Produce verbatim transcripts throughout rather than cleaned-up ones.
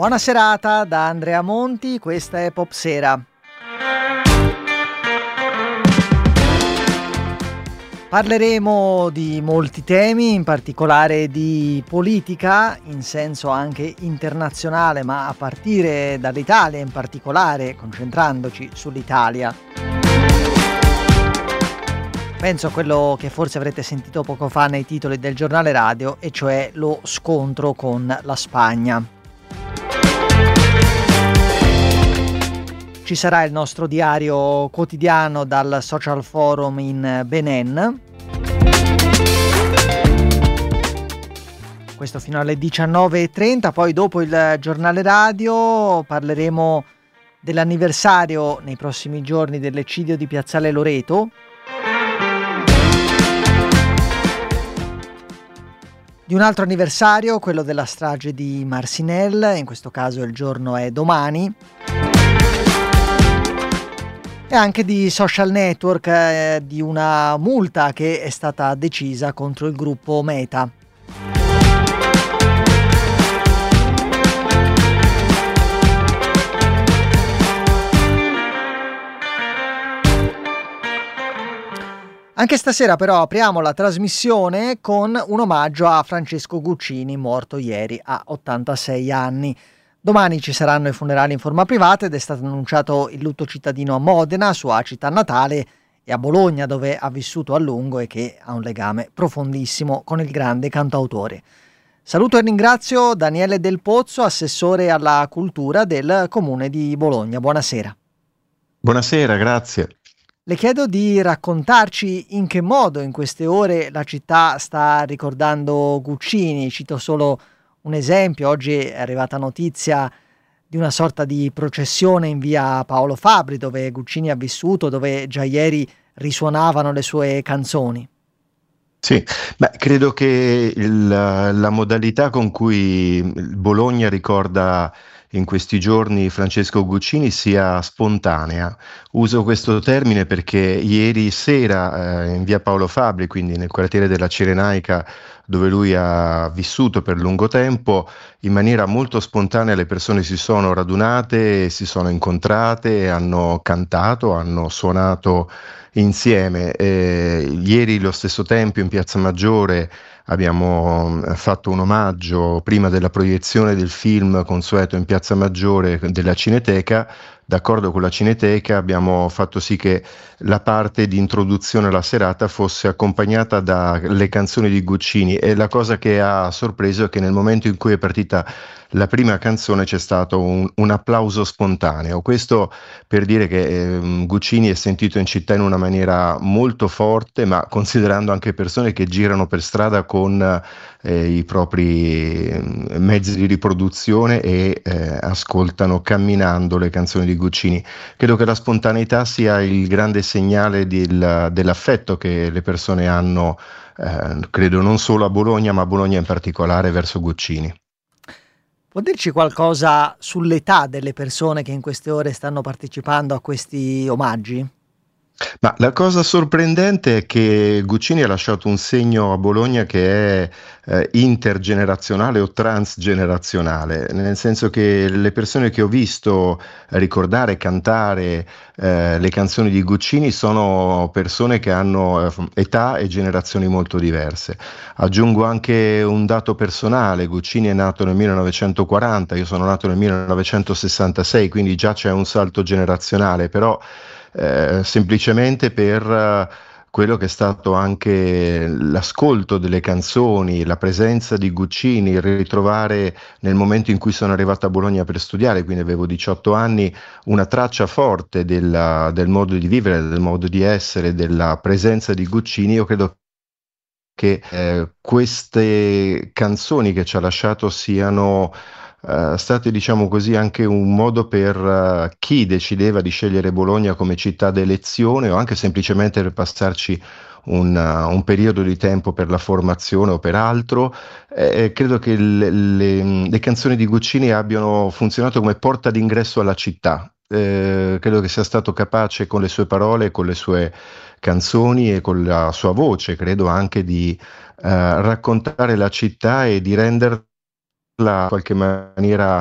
Buona serata da Andrea Monti, questa è Popsera. Parleremo di molti temi, in particolare di politica, in senso anche internazionale, ma a partire dall'Italia in particolare, concentrandoci sull'Italia. Penso a quello che forse avrete sentito poco fa nei titoli del giornale radio, e cioè lo scontro con la Spagna. Ci sarà il nostro diario quotidiano dal Social Forum in Benin. Questo fino alle diciannove e trenta, poi dopo il giornale radio parleremo dell'anniversario nei prossimi giorni dell'eccidio di Piazzale Loreto. Di un altro anniversario, quello della strage di Marcinelle, in questo caso il giorno è domani. E anche di social network, eh, di una multa che è stata decisa contro il gruppo Meta. Anche stasera però apriamo la trasmissione con un omaggio a Francesco Guccini, morto ieri a ottantasei anni. Domani ci saranno i funerali in forma privata ed è stato annunciato il lutto cittadino a Modena, sua città natale, e a Bologna, dove ha vissuto a lungo e che ha un legame profondissimo con il grande cantautore. Saluto e ringrazio Daniele Del Pozzo, assessore alla cultura del Comune di Bologna. Buonasera. Buonasera, grazie. Le chiedo di raccontarci in che modo in queste ore la città sta ricordando Guccini. Cito solo un esempio: oggi è arrivata notizia di una sorta di processione in via Paolo Fabbri, dove Guccini ha vissuto, dove già ieri risuonavano le sue canzoni. Sì, beh, credo che il, la modalità con cui Bologna ricorda in questi giorni Francesco Guccini sia spontanea. Uso questo termine perché ieri sera eh, in via Paolo Fabbri, quindi nel quartiere della Cirenaica, dove lui ha vissuto per lungo tempo, in maniera molto spontanea le persone si sono radunate, si sono incontrate, hanno cantato, hanno suonato insieme. Eh, ieri lo stesso tempo in Piazza Maggiore abbiamo fatto un omaggio prima della proiezione del film consueto in Piazza Maggiore della Cineteca. D'accordo con la Cineteca abbiamo fatto sì che la parte di introduzione alla serata fosse accompagnata dalle canzoni di Guccini, e la cosa che ha sorpreso è che nel momento in cui è partita la prima canzone c'è stato un, un applauso spontaneo. Questo per dire che eh, Guccini è sentito in città in una maniera molto forte, ma considerando anche persone che girano per strada con eh, i propri eh, mezzi di riproduzione e eh, ascoltano camminando le canzoni di Guccini. Credo che la spontaneità sia il grande segnale del, dell'affetto che le persone hanno, eh, credo non solo a Bologna, ma a Bologna in particolare, verso Guccini. Può dirci qualcosa sull'età delle persone che in queste ore stanno partecipando a questi omaggi? Ma la cosa sorprendente è che Guccini ha lasciato un segno a Bologna che è eh, intergenerazionale o transgenerazionale, nel senso che le persone che ho visto ricordare, cantare eh, le canzoni di Guccini sono persone che hanno eh, età e generazioni molto diverse. Aggiungo anche un dato personale: Guccini è nato nel millenovecentoquaranta, io sono nato nel millenovecentosessantasei, quindi già c'è un salto generazionale, però Eh, semplicemente per uh, quello che è stato anche l'ascolto delle canzoni, la presenza di Guccini, il ritrovare nel momento in cui sono arrivato a Bologna per studiare, quindi avevo diciotto anni, una traccia forte della, del modo di vivere, del modo di essere, della presenza di Guccini. Io credo che eh, queste canzoni che ci ha lasciato siano Uh, state, diciamo così, anche un modo per uh, chi decideva di scegliere Bologna come città d'elezione, o anche semplicemente per passarci un, uh, un periodo di tempo per la formazione o per altro. Eh, credo che le, le, le canzoni di Guccini abbiano funzionato come porta d'ingresso alla città. Eh, credo che sia stato capace con le sue parole, con le sue canzoni e con la sua voce, credo anche di uh, raccontare la città e di renderla in qualche maniera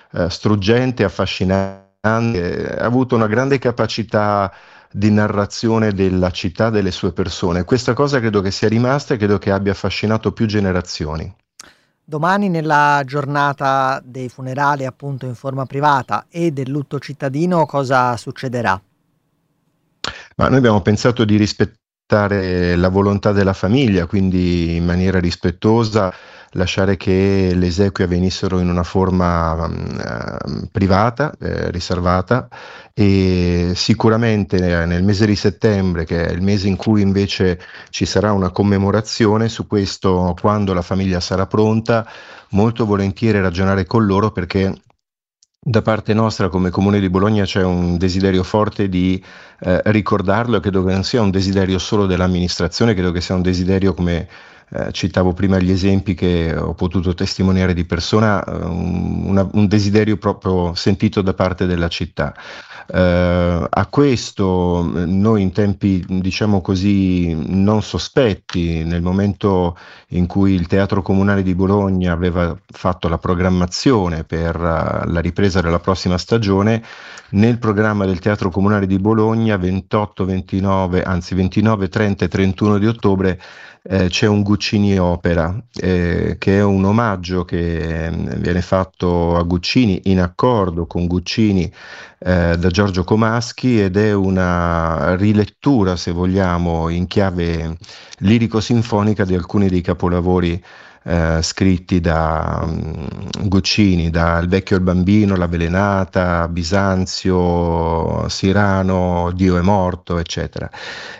eh, struggente, affascinante, ha avuto una grande capacità di narrazione della città, delle sue persone. Questa cosa credo che sia rimasta e credo che abbia affascinato più generazioni. Domani, nella giornata dei funerali appunto in forma privata e del lutto cittadino, cosa succederà? Ma noi abbiamo pensato di rispettare la volontà della famiglia, quindi in maniera rispettosa lasciare che le esequie avvenissero in una forma eh, privata, eh, riservata, e sicuramente nel mese di settembre, che è il mese in cui invece ci sarà una commemorazione, su questo, quando la famiglia sarà pronta, molto volentieri ragionare con loro, perché da parte nostra come Comune di Bologna c'è un desiderio forte di eh, ricordarlo, e credo che non sia un desiderio solo dell'amministrazione, credo che sia un desiderio, come eh, citavo prima gli esempi che ho potuto testimoniare di persona, eh, un, una, un desiderio proprio sentito da parte della città. Uh, a questo noi, in tempi diciamo così non sospetti, nel momento in cui il Teatro Comunale di Bologna aveva fatto la programmazione per uh, la ripresa della prossima stagione, nel programma del Teatro Comunale di Bologna ventotto, ventinove, anzi ventinove, trenta e trentuno di ottobre eh, c'è un Guccini Opera, eh, che è un omaggio che eh, viene fatto a Guccini in accordo con Guccini eh, da Giorgio Comaschi, ed è una rilettura, se vogliamo, in chiave lirico-sinfonica di alcuni dei capolavori eh, scritti da um, Guccini, da Il vecchio e il bambino, L'avvelenata, Bisanzio, Cyrano, Dio è morto, eccetera.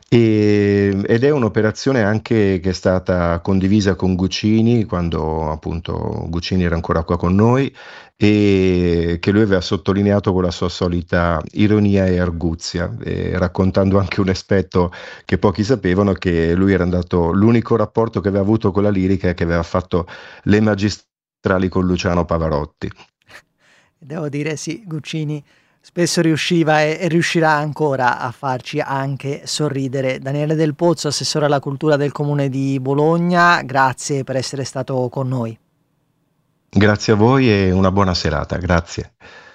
E, ed è un'operazione anche che è stata condivisa con Guccini quando appunto Guccini era ancora qua con noi, e che lui aveva sottolineato con la sua solita ironia e arguzia, e raccontando anche un aspetto che pochi sapevano, che lui era andato, l'unico rapporto che aveva avuto con la lirica è che aveva fatto le magistrali con Luciano Pavarotti. Devo dire sì, Guccini spesso riusciva e, e riuscirà ancora a farci anche sorridere. Daniele Del Pozzo, assessore alla cultura del Comune di Bologna, grazie per essere stato con noi. Grazie a voi e una buona serata, grazie.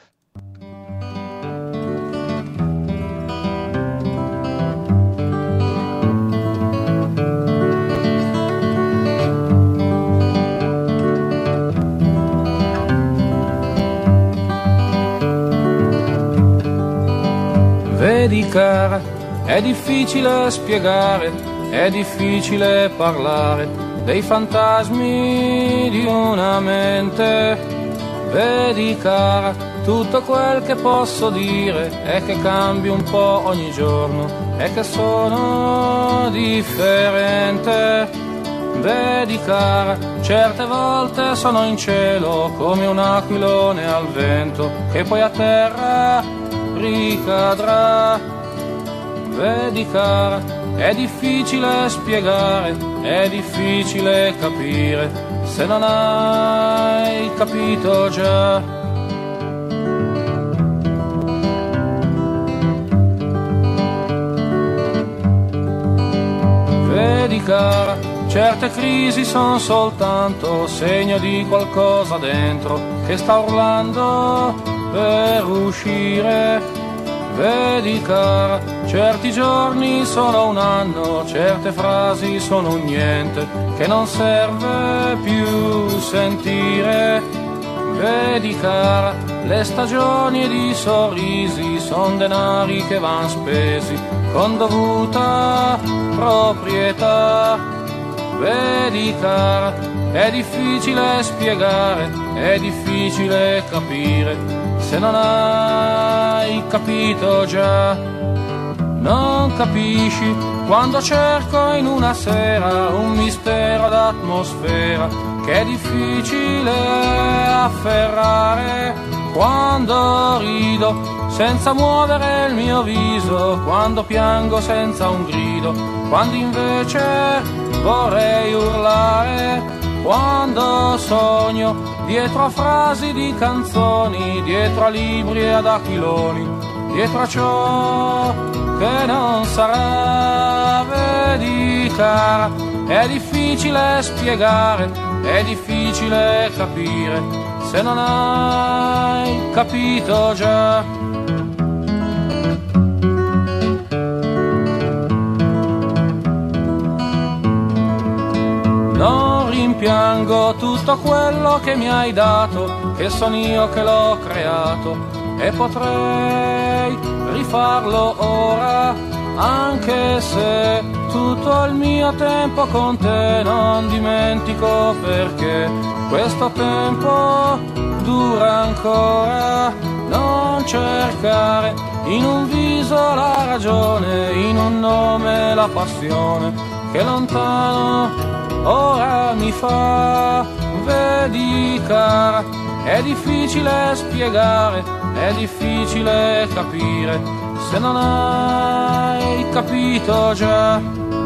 Vedi cara, è difficile spiegare, è difficile parlare dei fantasmi di una mente. Vedi cara, tutto quel che posso dire è che cambio un po' ogni giorno e che sono differente. Vedi cara, certe volte sono in cielo come un aquilone al vento che poi a terra ricadrà. Vedi cara, è difficile spiegare, è difficile capire se non hai capito già. Vedi cara, certe crisi sono soltanto segno di qualcosa dentro che sta urlando per uscire. Vedi cara, certi giorni sono un anno, certe frasi sono un niente che non serve più sentire. Vedi cara, le stagioni ed i sorrisi son denari che van spesi con dovuta proprietà. Vedi cara, è difficile spiegare, è difficile capire se non hai capito già. Non capisci quando cerco in una sera un mistero d'atmosfera che è difficile afferrare. Quando rido senza muovere il mio viso, quando piango senza un grido, quando invece vorrei urlare. Quando sogno dietro a frasi di canzoni, dietro a libri e ad aquiloni, dietro a ciò che non sarà. Vedi cara, è difficile spiegare, è difficile capire se non hai capito già. Non rimpiango tutto quello che mi hai dato, che son io che l'ho creato, e potrei rifarlo ora, anche se tutto il mio tempo con te non dimentico, perché questo tempo dura ancora. Non cercare in un viso la ragione, in un nome la passione, che lontano ora mi fa. Vedi cara, è difficile spiegare, è difficile capire, se non hai capito già.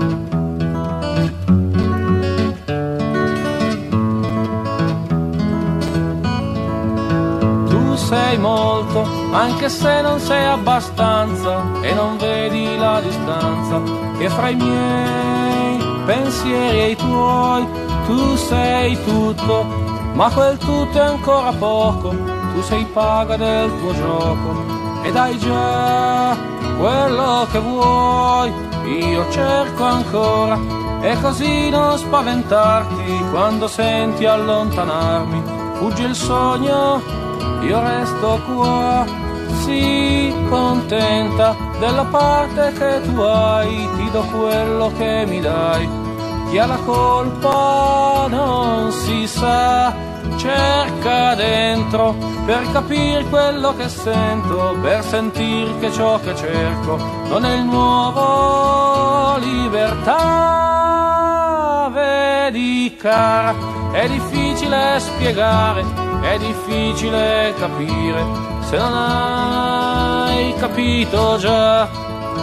Tu sei molto, anche se non sei abbastanza, e non vedi la distanza che fra i miei pensieri e i tuoi. Tu sei tutto, ma quel tutto è ancora poco. Tu sei paga del tuo gioco ed hai già quello che vuoi. Io cerco ancora, e così non spaventarti quando senti allontanarmi. Fugge il sogno, io resto qua. Sii contenta della parte che tu hai, ti do quello che mi dai. Chi ha la colpa non si sa, cerca dentro per capire quello che sento, per sentir che ciò che cerco non è il nuovo libertà. Vedi cara, è difficile spiegare, è difficile capire, se non hai capito già.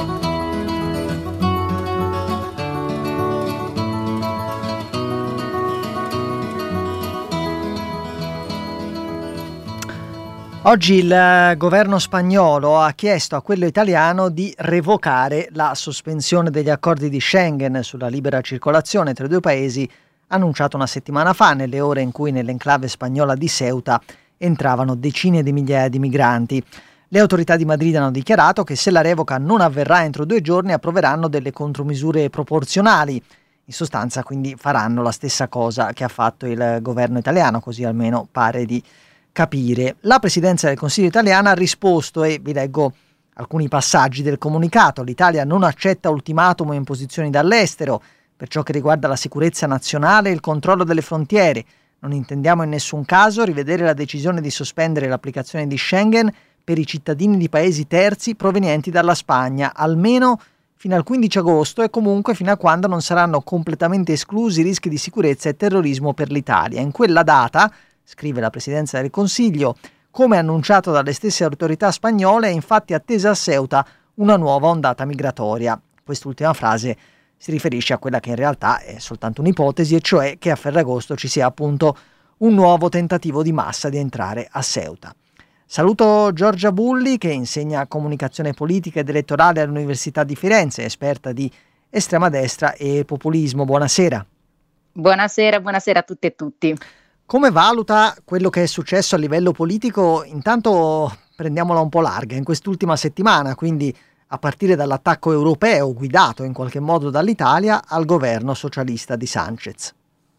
Oggi il governo spagnolo ha chiesto a quello italiano di revocare la sospensione degli accordi di Schengen sulla libera circolazione tra i due paesi, annunciato una settimana fa, nelle ore in cui nell'enclave spagnola di Ceuta entravano decine di migliaia di migranti. Le autorità di Madrid hanno dichiarato che se la revoca non avverrà entro due giorni approveranno delle contromisure proporzionali. In sostanza, quindi, faranno la stessa cosa che ha fatto il governo italiano, così almeno pare di capire. La Presidenza del Consiglio italiana ha risposto, e vi leggo alcuni passaggi del comunicato. L'Italia non accetta ultimatum e imposizioni dall'estero per ciò che riguarda la sicurezza nazionale e il controllo delle frontiere. Non intendiamo in nessun caso rivedere la decisione di sospendere l'applicazione di Schengen per i cittadini di paesi terzi provenienti dalla Spagna, almeno fino al quindici agosto, e comunque fino a quando non saranno completamente esclusi rischi di sicurezza e terrorismo per l'Italia. In quella data, scrive la Presidenza del Consiglio, come annunciato dalle stesse autorità spagnole, è infatti attesa a Ceuta una nuova ondata migratoria. Quest'ultima frase si riferisce a quella che in realtà è soltanto un'ipotesi, e cioè che a Ferragosto ci sia appunto un nuovo tentativo di massa di entrare a Ceuta. Saluto Giorgia Bulli, che insegna comunicazione politica ed elettorale all'Università di Firenze, esperta di estrema destra e populismo. Buonasera. Buonasera, buonasera a tutte e tutti. Come valuta quello che è successo a livello politico? Intanto prendiamola un po' larga in quest'ultima settimana, quindi a partire dall'attacco europeo guidato in qualche modo dall'Italia al governo socialista di Sánchez.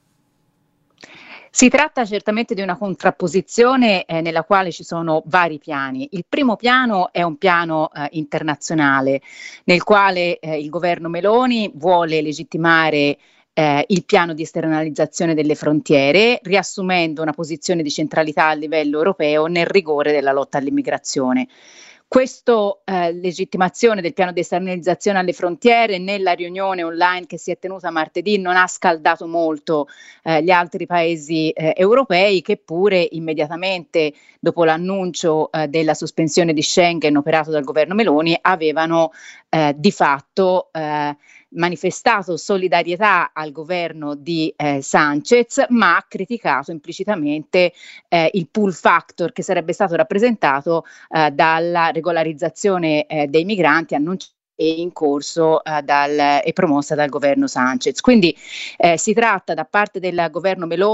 Si tratta certamente di una contrapposizione eh, nella quale ci sono vari piani. Il primo piano è un piano eh, internazionale, nel quale eh, il governo Meloni vuole legittimare Eh, il piano di esternalizzazione delle frontiere, riassumendo una posizione di centralità a livello europeo nel rigore della lotta all'immigrazione. Questa eh, legittimazione del piano di esternalizzazione alle frontiere nella riunione online che si è tenuta martedì non ha scaldato molto eh, gli altri paesi eh, europei, che pure immediatamente dopo l'annuncio eh, della sospensione di Schengen operato dal governo Meloni avevano eh, di fatto eh, manifestato solidarietà al governo di eh, Sánchez, ma ha criticato implicitamente eh, il pull factor che sarebbe stato rappresentato eh, dalla regolarizzazione eh, dei migranti annunciata e in corso eh, dal, e promossa dal governo Sánchez. Quindi eh, si tratta da parte del governo Meloni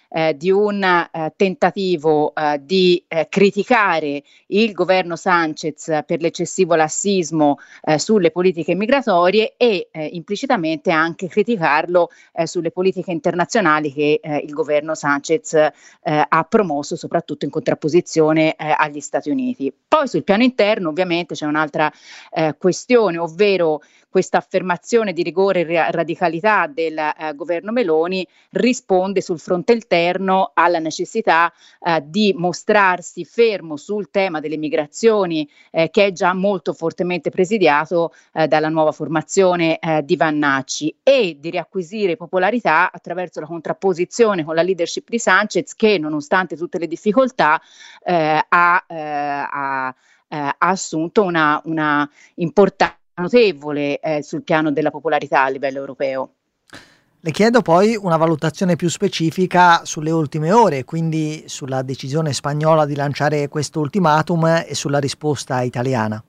eh, di un eh, tentativo eh, di eh, criticare il governo Sanchez per l'eccessivo lassismo eh, sulle politiche migratorie e eh, implicitamente anche criticarlo eh, sulle politiche internazionali che eh, il governo Sanchez eh, ha promosso, soprattutto in contrapposizione eh, agli Stati Uniti. Poi sul piano interno ovviamente c'è un'altra eh, questione, ovvero questa affermazione di rigore e radicalità del eh, governo Meloni risponde sul fronte interno alla necessità eh, di mostrarsi fermo sul tema delle migrazioni eh, che è già molto fortemente presidiato eh, dalla nuova formazione eh, di Vannacci, e di riacquisire popolarità attraverso la contrapposizione con la leadership di Sanchez, che nonostante tutte le difficoltà eh, ha, eh, ha, eh, ha assunto una, una importanza notevole eh, sul piano della popolarità a livello europeo. Le chiedo poi una valutazione più specifica sulle ultime ore, quindi sulla decisione spagnola di lanciare questo ultimatum e sulla risposta italiana.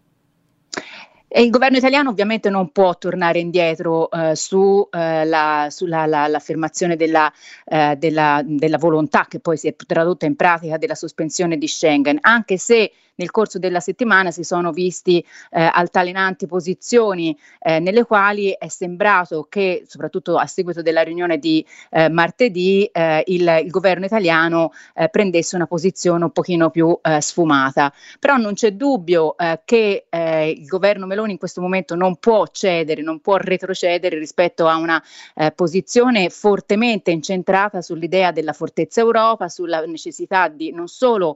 E il governo italiano ovviamente non può tornare indietro eh, su, eh, la, sulla la, l'affermazione della, eh, della, della volontà, che poi si è tradotta in pratica, della sospensione di Schengen, anche se nel corso della settimana si sono visti eh, altalenanti posizioni eh, nelle quali è sembrato che, soprattutto a seguito della riunione di eh, martedì, eh, il, il governo italiano eh, prendesse una posizione un pochino più eh, sfumata. Però non c'è dubbio eh, che eh, il governo Meloni in questo momento non può cedere, non può retrocedere rispetto a una eh, posizione fortemente incentrata sull'idea della fortezza Europa, sulla necessità di non solo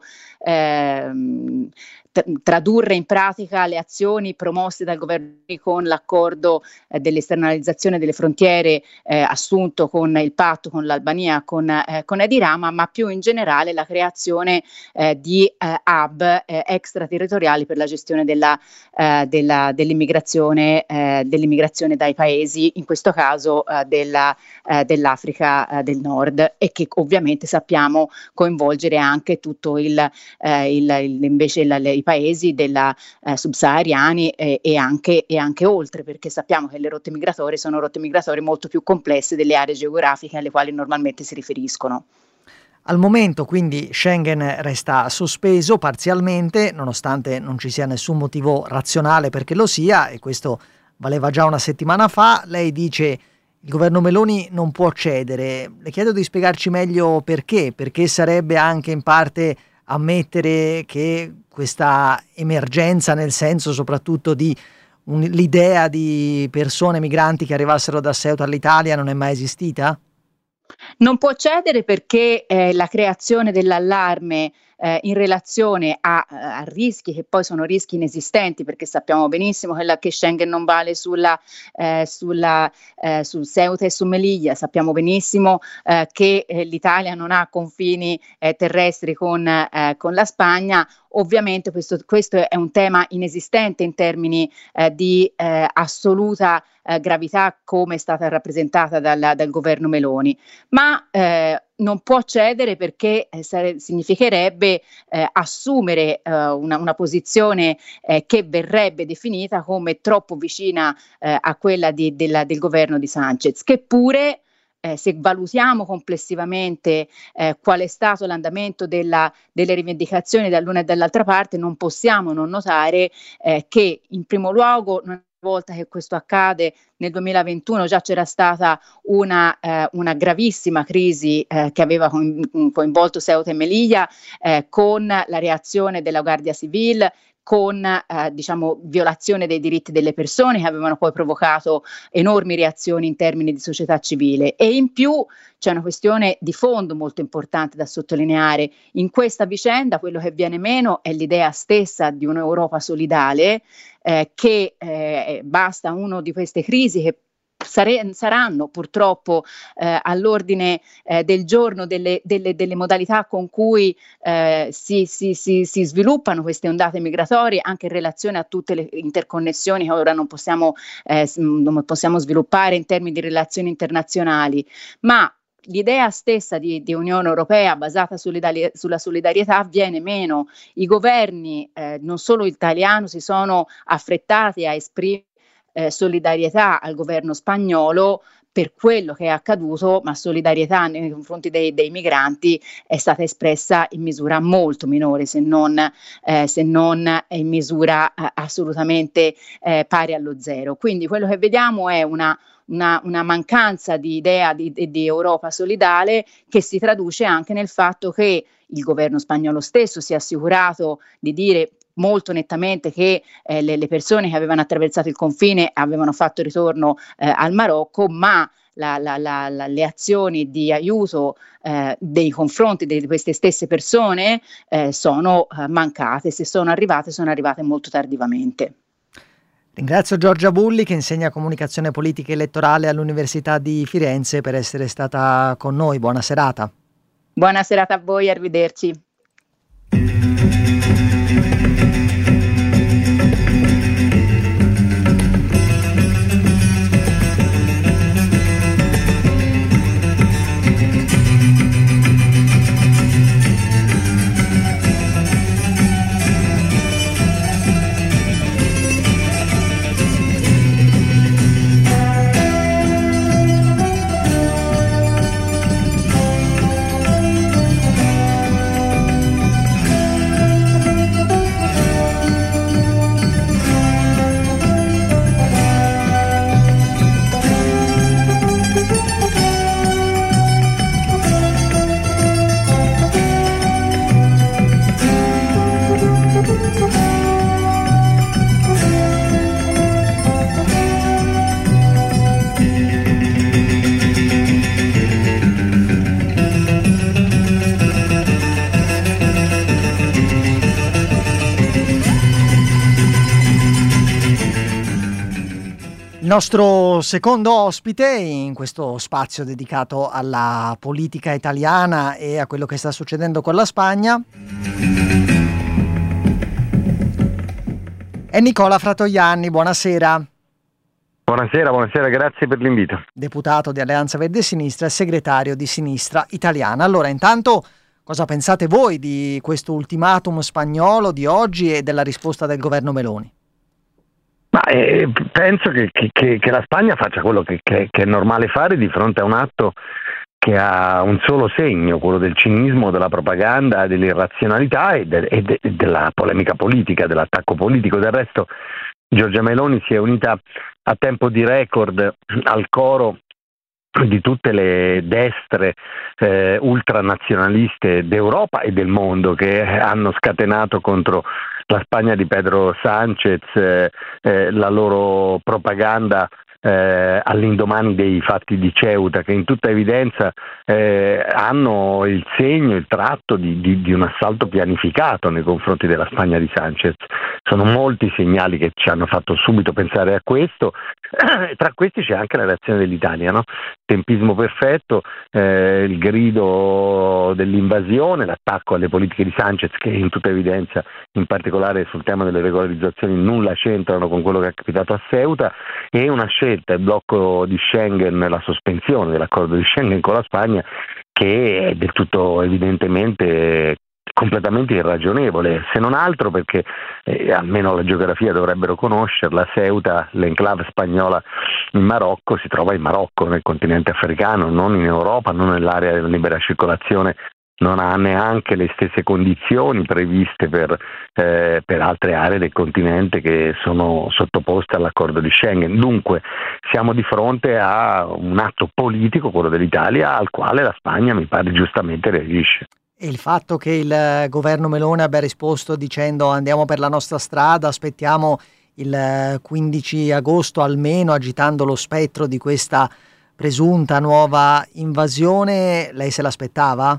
ehm, tradurre in pratica le azioni promosse dal governo con l'accordo eh, dell'esternalizzazione delle frontiere eh, assunto con il patto con l'Albania, con, eh, con Edi Rama, ma più in generale la creazione eh, di eh, hub eh, extraterritoriali per la gestione della, eh, della, dell'immigrazione, eh, dell'immigrazione dai paesi, in questo caso eh, della, eh, dell'Africa eh, del Nord, e che ovviamente sappiamo coinvolgere anche tutto il, eh, il, il invece il, il i paesi della eh, subsahariani eh, e, anche, e anche oltre, perché sappiamo che le rotte migratorie sono rotte migratorie molto più complesse delle aree geografiche alle quali normalmente si riferiscono. Al momento quindi Schengen resta sospeso parzialmente, nonostante non ci sia nessun motivo razionale perché lo sia, e questo valeva già una settimana fa. Lei dice il governo Meloni non può cedere. Le chiedo di spiegarci meglio perché, perché sarebbe anche in parte ammettere che questa emergenza, nel senso soprattutto di un, l'idea di persone migranti che arrivassero da Ceuta all'Italia, non è mai esistita? Non può cedere perché eh, la creazione dell'allarme eh, in relazione a, a rischi che poi sono rischi inesistenti, perché sappiamo benissimo che, la, che Schengen non vale sulla, eh, sulla, eh, sul Ceuta e su Melilla, sappiamo benissimo eh, che eh, l'Italia non ha confini eh, terrestri con, eh, con la Spagna. Ovviamente questo, questo è un tema inesistente in termini eh, di eh, assoluta eh, gravità, come è stata rappresentata dal, dal governo Meloni, ma eh, non può cedere perché eh, sare- significherebbe eh, assumere eh, una, una posizione eh, che verrebbe definita come troppo vicina eh, a quella di, della, del governo di Sanchez, che pure Eh, se valutiamo complessivamente eh, qual è stato l'andamento della, delle rivendicazioni dall'una e dall'altra parte, non possiamo non notare eh, che in primo luogo, una volta che questo accade, nel duemilaventuno già c'era stata una, eh, una gravissima crisi eh, che aveva coinvolto Ceuta e Melilla, eh, con la reazione della Guardia Civil, con eh, diciamo violazione dei diritti delle persone, che avevano poi provocato enormi reazioni in termini di società civile. E in più c'è una questione di fondo molto importante da sottolineare. In questa vicenda quello che viene meno è l'idea stessa di un'Europa solidale, eh, che eh, basta uno di queste crisi che Sare- saranno purtroppo eh, all'ordine eh, del giorno delle, delle, delle modalità con cui eh, si, si, si, si sviluppano queste ondate migratorie, anche in relazione a tutte le interconnessioni che ora non possiamo, eh, non possiamo sviluppare in termini di relazioni internazionali, ma l'idea stessa di, di Unione Europea basata solidari- sulla solidarietà viene meno. I governi, eh, non solo italiano, si sono affrettati a esprimere Eh, solidarietà al governo spagnolo, per quello che è accaduto, ma solidarietà nei confronti dei, dei migranti è stata espressa in misura molto minore, se non, eh, se non in misura eh, assolutamente eh, pari allo zero. Quindi quello che vediamo è una Una, una mancanza di idea di, di, di Europa solidale, che si traduce anche nel fatto che il governo spagnolo stesso si è assicurato di dire molto nettamente che eh, le, le persone che avevano attraversato il confine avevano fatto ritorno eh, al Marocco, ma la, la, la, la, le azioni di aiuto eh, nei confronti di queste stesse persone eh, sono eh, mancate. Se sono arrivate, sono arrivate molto tardivamente. Ringrazio Giorgia Bulli, che insegna comunicazione politica e elettorale all'Università di Firenze, per essere stata con noi. Buona serata. Buona serata a voi, arrivederci. Il nostro secondo ospite in questo spazio dedicato alla politica italiana e a quello che sta succedendo con la Spagna è Nicola Fratoianni. Buonasera. Buonasera, buonasera, grazie per l'invito. Deputato di Alleanza Verdi e Sinistra e segretario di Sinistra Italiana. Allora, intanto, cosa pensate voi di questo ultimatum spagnolo di oggi e della risposta del governo Meloni? Ma eh, penso che, che, che la Spagna faccia quello che, che, che è normale fare di fronte a un atto che ha un solo segno, quello del cinismo, della propaganda, dell'irrazionalità e, de, e, de, e della polemica politica, dell'attacco politico. Del resto Giorgia Meloni si è unita a tempo di record al coro di tutte le destre eh, ultranazionaliste d'Europa e del mondo, che hanno scatenato contro la Spagna di Pedro Sánchez eh, eh, la loro propaganda eh, all'indomani dei fatti di Ceuta, che in tutta evidenza eh, hanno il segno, il tratto di, di, di un assalto pianificato nei confronti della Spagna di Sánchez. Sono molti segnali che ci hanno fatto subito pensare a questo. Tra questi c'è anche la reazione dell'Italia, no? Tempismo perfetto, eh, il grido dell'invasione, l'attacco alle politiche di Sánchez, che in tutta evidenza, in particolare sul tema delle regolarizzazioni, nulla c'entrano con quello che è capitato a Ceuta, e una scelta, il blocco di Schengen, la sospensione dell'accordo di Schengen con la Spagna, che è del tutto evidentemente completamente irragionevole, se non altro perché eh, almeno la geografia dovrebbero conoscerla. Ceuta, l'enclave spagnola in Marocco, si trova in Marocco, nel continente africano, non in Europa, non nell'area della libera circolazione, non ha neanche le stesse condizioni previste per, eh, per altre aree del continente che sono sottoposte all'accordo di Schengen. Dunque siamo di fronte a un atto politico, quello dell'Italia, al quale la Spagna, mi pare, giustamente reagisce. E il fatto che il governo Meloni abbia risposto dicendo andiamo per la nostra strada, aspettiamo il quindici agosto almeno, agitando lo spettro di questa presunta nuova invasione, lei se l'aspettava?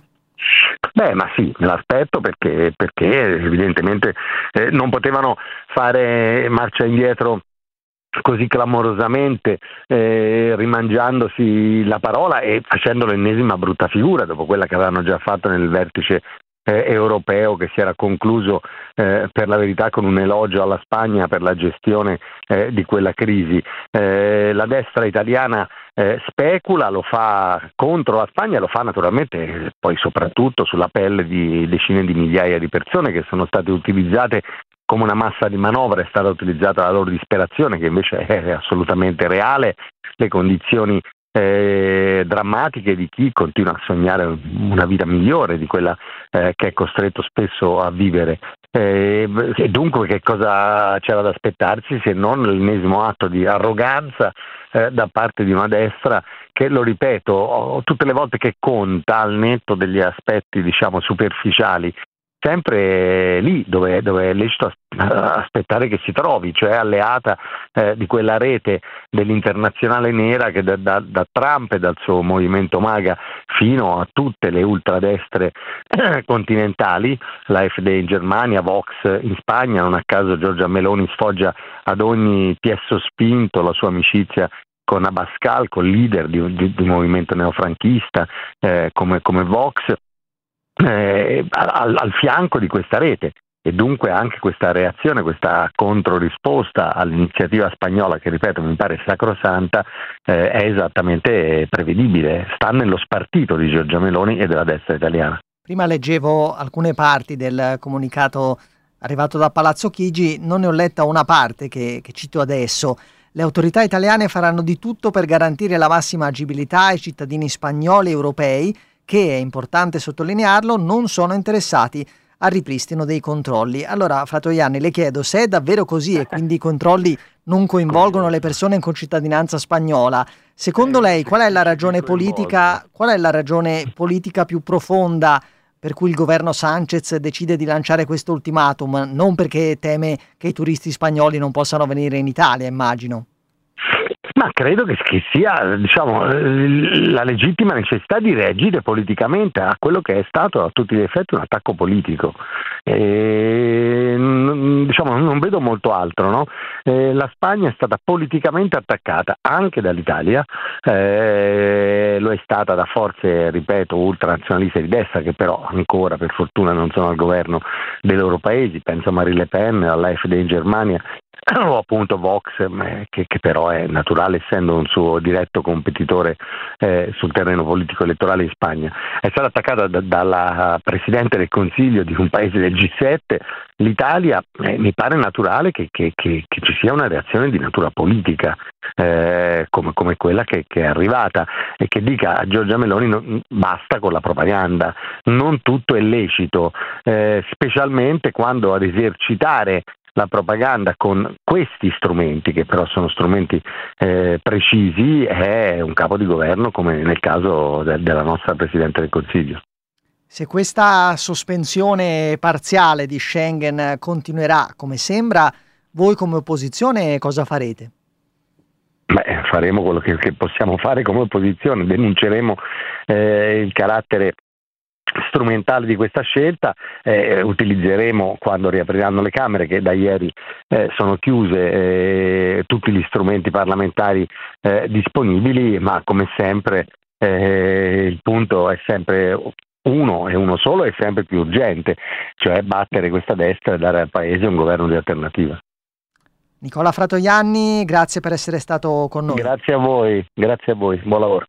Beh, ma sì, me l'aspetto perché, perché evidentemente eh, non potevano fare marcia indietro così clamorosamente, eh, rimangiandosi la parola e facendo l'ennesima brutta figura dopo quella che avevano già fatto nel vertice eh, europeo, che si era concluso eh, per la verità con un elogio alla Spagna per la gestione eh, di quella crisi. Eh, la destra italiana eh, specula, lo fa contro la Spagna, lo fa naturalmente poi soprattutto sulla pelle di decine di migliaia di persone che sono state utilizzate come una massa di manovra, è stata utilizzata la loro disperazione, che invece è assolutamente reale, le condizioni eh, drammatiche di chi continua a sognare una vita migliore di quella eh, che è costretto spesso a vivere. Eh, e dunque che cosa c'era da aspettarsi se non l'ennesimo atto di arroganza eh, da parte di una destra che, lo ripeto, tutte le volte che conta, al netto degli aspetti diciamo superficiali, sempre lì dove, dove è lecito aspettare che si trovi, cioè alleata eh, di quella rete dell'internazionale nera che da, da, da Trump e dal suo movimento MAGA fino a tutte le ultradestre eh, continentali, la F D in Germania, Vox in Spagna, non a caso Giorgia Meloni sfoggia ad ogni piesso spinto la sua amicizia con Abascal, con leader di un, di, di un movimento neofranchista eh, come, come Vox, Eh, al, al fianco di questa rete, e dunque anche questa reazione, questa controrisposta all'iniziativa spagnola che, ripeto, mi pare sacrosanta, eh, è esattamente prevedibile, sta nello spartito di Giorgia Meloni e della destra italiana. Prima leggevo alcune parti del comunicato arrivato da Palazzo Chigi, non ne ho letta una parte che, che cito adesso. Le autorità italiane faranno di tutto per garantire la massima agibilità ai cittadini spagnoli e europei che, è importante sottolinearlo, non sono interessati al ripristino dei controlli. Allora, Fratoianni, le chiedo se è davvero così e quindi i controlli non coinvolgono le persone con cittadinanza spagnola. Secondo lei qual è la ragione politica, qual è la ragione politica più profonda per cui il governo Sánchez decide di lanciare questo ultimatum? Non perché teme che i turisti spagnoli non possano venire in Italia, immagino. Ma credo che, che sia diciamo, la legittima necessità di reagire politicamente a quello che è stato a tutti gli effetti un attacco politico. E, diciamo, non vedo molto altro, no? Eh, la Spagna è stata politicamente attaccata anche dall'Italia, eh, lo è stata da forze, ripeto, ultranazionaliste di destra che però ancora per fortuna non sono al governo dei loro paesi, penso a Marine Le Pen, alla F D in Germania, o appunto Vox, che, che però è naturale essendo un suo diretto competitore eh, sul terreno politico elettorale in Spagna. È stata attaccata da, dalla Presidente del Consiglio di un paese del G sette, l'Italia, eh, mi pare naturale che, che, che, che ci sia una reazione di natura politica eh, come, come quella che, che è arrivata e che dica a Giorgia Meloni non, basta con la propaganda, non tutto è lecito, eh, specialmente quando ad esercitare la propaganda con questi strumenti, che però sono strumenti eh, precisi, è un capo di governo come nel caso de- della nostra Presidente del Consiglio. Se questa sospensione parziale di Schengen continuerà come sembra, voi come opposizione cosa farete? Beh, faremo quello che, che possiamo fare come opposizione, denunceremo eh, il carattere strumentale di questa scelta, eh, utilizzeremo quando riapriranno le Camere, che da ieri eh, sono chiuse, eh, tutti gli strumenti parlamentari eh, disponibili, ma come sempre eh, il punto è sempre uno e uno solo, è sempre più urgente, cioè battere questa destra e dare al Paese un governo di alternativa. Nicola Fratoianni, grazie per essere stato con noi. Grazie a voi, grazie a voi, buon lavoro.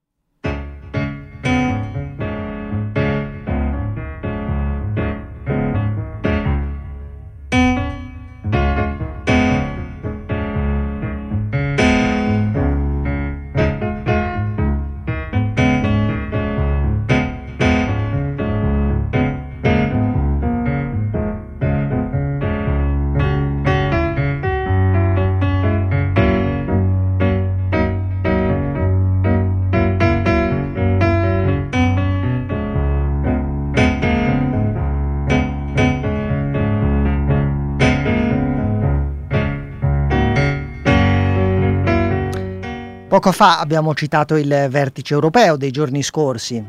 Poco fa abbiamo citato il vertice europeo dei giorni scorsi,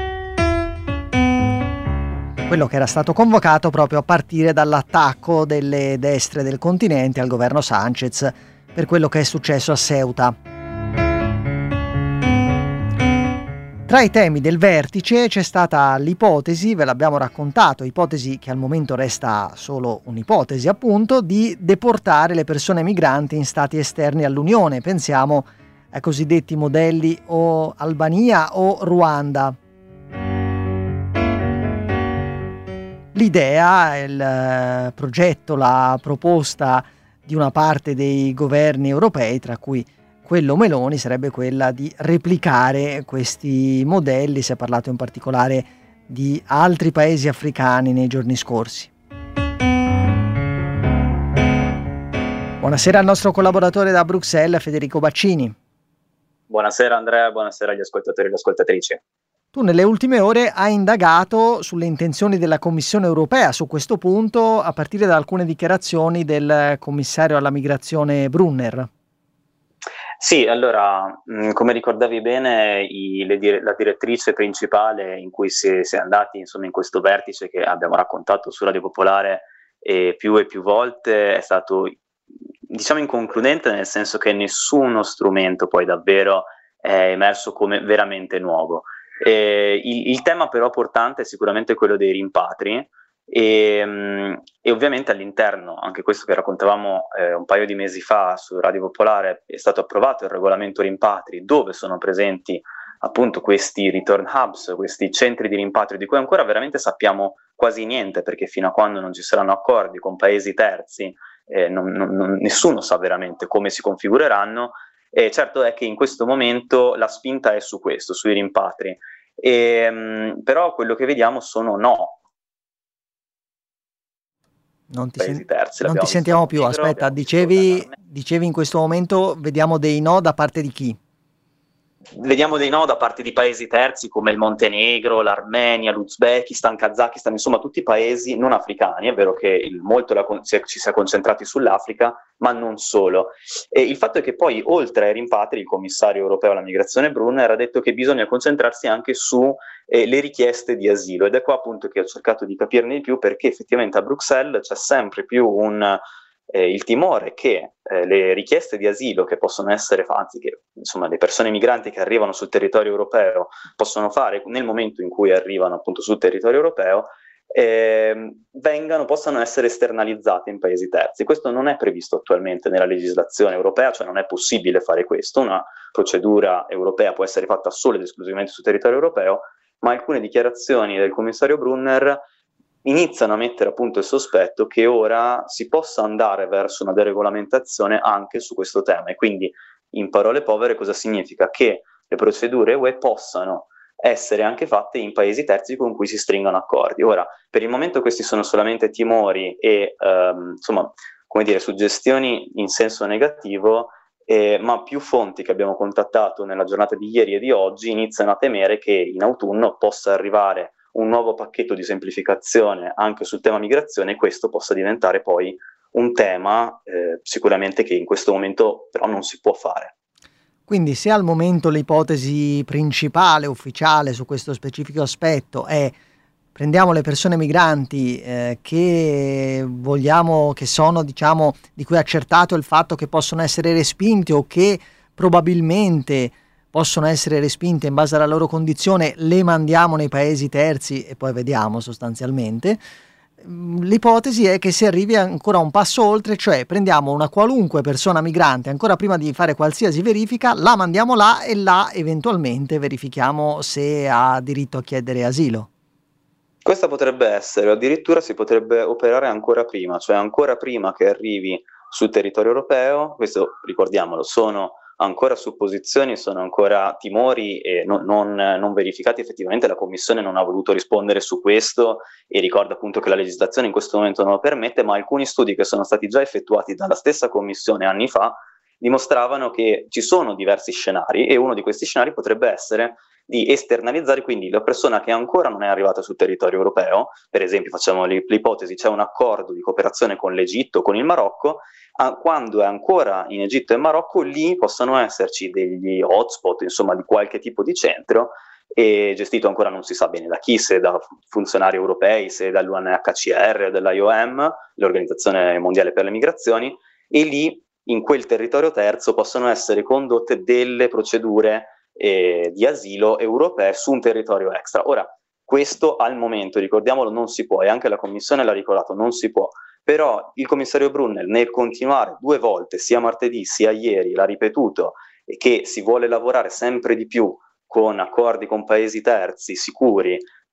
quello che era stato convocato proprio a partire dall'attacco delle destre del continente al governo Sánchez per quello che è successo a Ceuta. Tra i temi del vertice c'è stata l'ipotesi, ve l'abbiamo raccontato, ipotesi che al momento resta solo un'ipotesi appunto, di deportare le persone migranti in stati esterni all'Unione. Pensiamo ai cosiddetti modelli o Albania o Ruanda. L'idea, il progetto, la proposta di una parte dei governi europei, tra cui quello Meloni sarebbe quella di replicare questi modelli. Si è parlato in particolare di altri paesi africani nei giorni scorsi. Buonasera al nostro collaboratore da Bruxelles, Federico Baccini. Buonasera Andrea, buonasera agli ascoltatori e alle ascoltatrici. Tu nelle ultime ore hai indagato sulle intenzioni della Commissione europea su questo punto, a partire da alcune dichiarazioni del commissario alla migrazione Brunner. Sì, allora, mh, come ricordavi bene, i, le dire, la direttrice principale in cui si, si è andati, insomma, in questo vertice che abbiamo raccontato su Radio Popolare eh, più e più volte, è stato, diciamo, inconcludente, nel senso che nessuno strumento poi davvero è emerso come veramente nuovo. Eh, il, il tema però portante è sicuramente quello dei rimpatri, e, e ovviamente all'interno, anche questo che raccontavamo eh, un paio di mesi fa su Radio Popolare, è stato approvato il regolamento rimpatri, dove sono presenti appunto questi return hubs, questi centri di rimpatrio di cui ancora veramente sappiamo quasi niente, perché fino a quando non ci saranno accordi con paesi terzi eh, non, non, non, nessuno sa veramente come si configureranno. E certo è che in questo momento la spinta è su questo, sui rimpatri, e, mh, però quello che vediamo sono no. Non ti, sen- terzi, non ti sentiamo più, Negro, aspetta, dicevi, dicevi in questo momento vediamo dei no da parte di chi? Vediamo dei no da parte di paesi terzi come il Montenegro, l'Armenia, l'Uzbekistan, Kazakistan, insomma tutti paesi non africani. È vero che il, molto la, ci si è concentrati sull'Africa, ma non solo. E il fatto è che poi, oltre ai rimpatri, il commissario europeo alla migrazione Brunner ha detto che bisogna concentrarsi anche su eh, le richieste di asilo, ed è qua appunto che ho cercato di capirne di più, perché effettivamente a Bruxelles c'è sempre più un... Eh, il timore che eh, le richieste di asilo che possono essere fatte, che insomma le persone migranti che arrivano sul territorio europeo possono fare nel momento in cui arrivano appunto sul territorio europeo, eh, vengano, possano essere esternalizzate in paesi terzi. Questo non è previsto attualmente nella legislazione europea, cioè non è possibile fare questo. Una procedura europea può essere fatta solo ed esclusivamente sul territorio europeo, ma alcune dichiarazioni del commissario Brunner iniziano a mettere appunto il sospetto che ora si possa andare verso una deregolamentazione anche su questo tema. E quindi, in parole povere, cosa significa? Che le procedure U E possano essere anche fatte in paesi terzi con cui si stringono accordi. Ora, per il momento questi sono solamente timori e ehm, insomma, come dire, suggestioni in senso negativo, eh, ma più fonti che abbiamo contattato nella giornata di ieri e di oggi iniziano a temere che in autunno possa arrivare un nuovo pacchetto di semplificazione anche sul tema migrazione, e questo possa diventare poi un tema eh, sicuramente che in questo momento però non si può fare. Quindi se al momento l'ipotesi principale, ufficiale su questo specifico aspetto è prendiamo le persone migranti eh, che vogliamo, che sono, diciamo, di cui è accertato il fatto che possono essere respinti o che probabilmente possono essere respinte in base alla loro condizione, le mandiamo nei paesi terzi e poi vediamo sostanzialmente. L'ipotesi è che si arrivi ancora un passo oltre, cioè prendiamo una qualunque persona migrante, ancora prima di fare qualsiasi verifica, la mandiamo là e là eventualmente verifichiamo se ha diritto a chiedere asilo. Questa potrebbe essere, addirittura si potrebbe operare ancora prima, cioè ancora prima che arrivi sul territorio europeo. Questo, ricordiamolo, sono ancora supposizioni, sono ancora timori e non, non, non verificati. Effettivamente la Commissione non ha voluto rispondere su questo e ricorda appunto che la legislazione in questo momento non lo permette, ma alcuni studi che sono stati già effettuati dalla stessa Commissione anni fa dimostravano che ci sono diversi scenari, e uno di questi scenari potrebbe essere di esternalizzare, quindi la persona che ancora non è arrivata sul territorio europeo, per esempio facciamo l'ipotesi, c'è un accordo di cooperazione con l'Egitto, con il Marocco, a, quando è ancora in Egitto e Marocco, lì possono esserci degli hotspot, insomma di qualche tipo di centro, e gestito ancora non si sa bene da chi, se da funzionari europei, se dall'U N H C R o dall'I O M, l'Organizzazione Mondiale per le Migrazioni, e lì in quel territorio terzo possono essere condotte delle procedure eh, di asilo europee su un territorio extra. Ora, questo al momento, ricordiamolo, non si può, e anche la Commissione l'ha ricordato, non si può. Però il commissario Brunner, nel continuare due volte, sia martedì sia ieri, l'ha ripetuto, che si vuole lavorare sempre di più con accordi con paesi terzi sicuri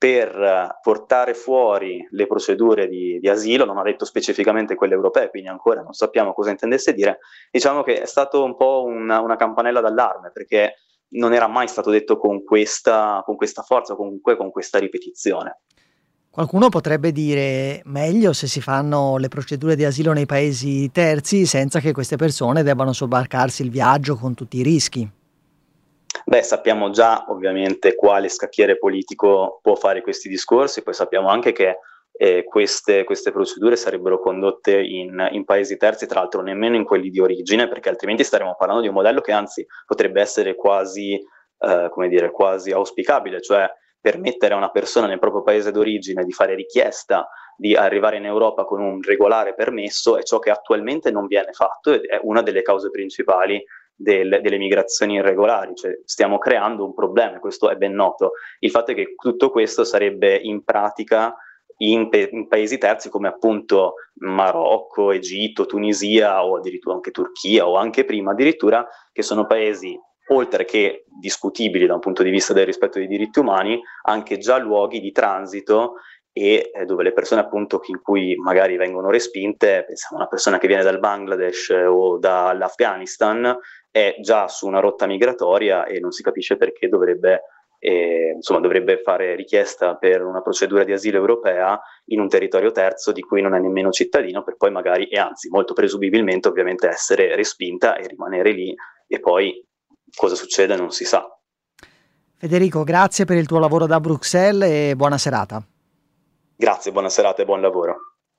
per portare fuori le procedure di, di asilo, non ha detto specificamente quelle europee, quindi ancora non sappiamo cosa intendesse dire. Diciamo che è stato un po' una, una campanella d'allarme, perché non era mai stato detto con questa, con questa forza, comunque con questa ripetizione. Qualcuno potrebbe dire meglio se si fanno le procedure di asilo nei paesi terzi senza che queste persone debbano sobbarcarsi il viaggio con tutti i rischi. Beh, sappiamo già ovviamente quale scacchiere politico può fare questi discorsi, poi sappiamo anche che eh, queste, queste procedure sarebbero condotte in, in paesi terzi, tra l'altro nemmeno in quelli di origine, perché altrimenti staremo parlando di un modello che anzi potrebbe essere quasi, eh, come dire, quasi auspicabile, cioè permettere a una persona nel proprio paese d'origine di fare richiesta di arrivare in Europa con un regolare permesso, è ciò che attualmente non viene fatto ed è una delle cause principali Del, delle migrazioni irregolari, cioè stiamo creando un problema, questo è ben noto. Il fatto è che tutto questo sarebbe in pratica in, pe- in paesi terzi come appunto Marocco, Egitto, Tunisia o addirittura anche Turchia o anche prima addirittura, che sono paesi oltre che discutibili da un punto di vista del rispetto dei diritti umani, anche già luoghi di transito e eh, dove le persone appunto in cui magari vengono respinte, pensiamo a una persona che viene dal Bangladesh eh, o dall'Afghanistan, è già su una rotta migratoria e non si capisce perché dovrebbe, eh, insomma, dovrebbe fare richiesta per una procedura di asilo europea in un territorio terzo di cui non è nemmeno cittadino, per poi magari, e anzi molto presumibilmente ovviamente essere respinta e rimanere lì, e poi cosa succede non si sa. Federico, grazie per il tuo lavoro da Bruxelles e buona serata. Grazie, buona serata e buon lavoro.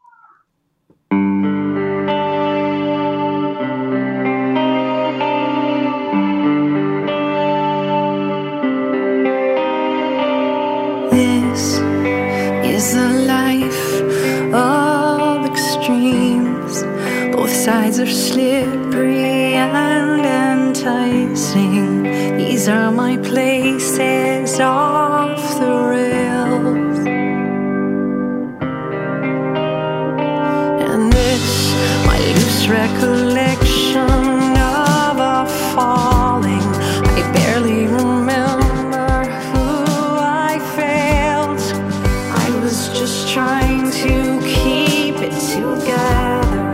This is a life of extremes. Both sides are slippery and enticing. These are my places off the rails. And this, my loose recollection of a falling. I barely remember who I failed. I was just trying to keep it together.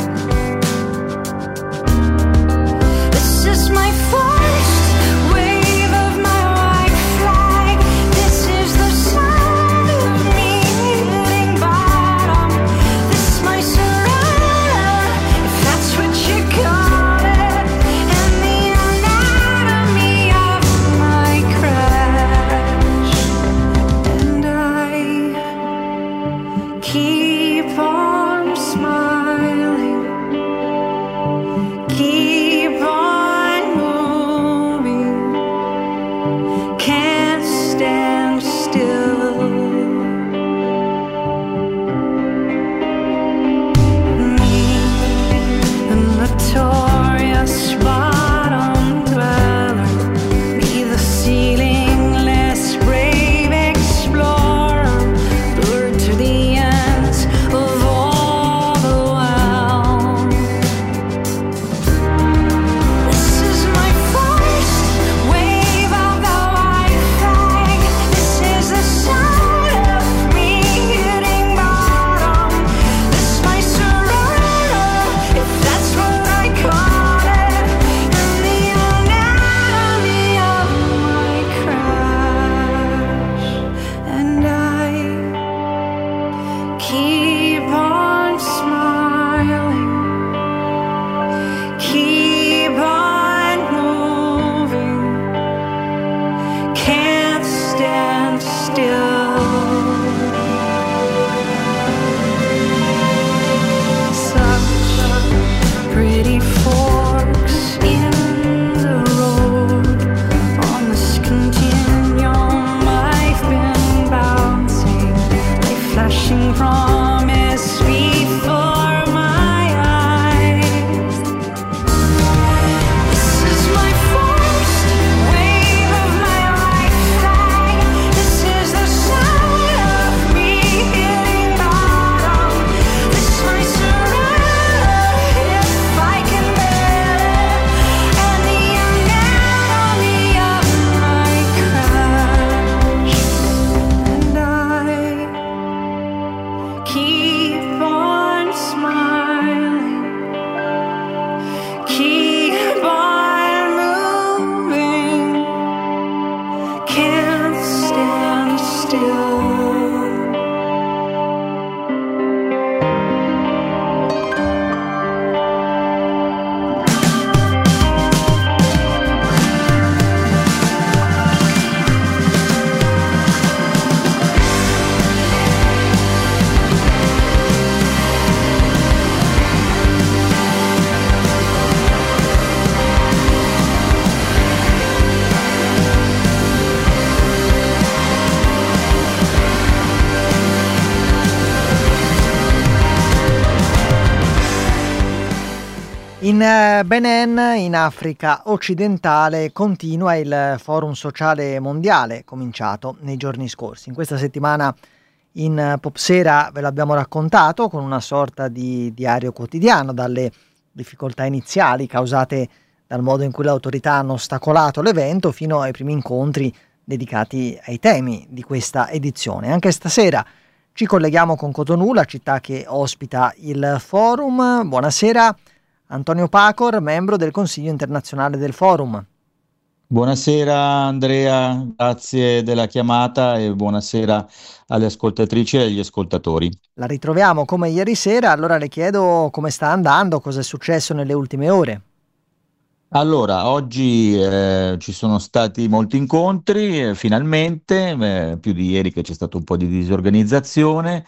This is my first wave of my white flag. This is the sound of me hitting bottom. This is my surrender, if that's what you call In eh, Benin, in Africa occidentale, continua il Forum Sociale Mondiale, cominciato nei giorni scorsi. In questa settimana in eh, Popsera ve l'abbiamo raccontato con una sorta di diario quotidiano, dalle difficoltà iniziali causate dal modo in cui le autorità hanno ostacolato l'evento fino ai primi incontri dedicati ai temi di questa edizione. Anche stasera ci colleghiamo con Cotonou, la città che ospita il forum. Buonasera. Antonio Pacor, membro del Consiglio internazionale del Forum. Buonasera Andrea, grazie della chiamata e buonasera alle ascoltatrici e agli ascoltatori. La ritroviamo come ieri sera, allora le chiedo come sta andando, cosa è successo nelle ultime ore. Allora, oggi eh, ci sono stati molti incontri, eh, finalmente, eh, più di ieri che c'è stato un po' di disorganizzazione.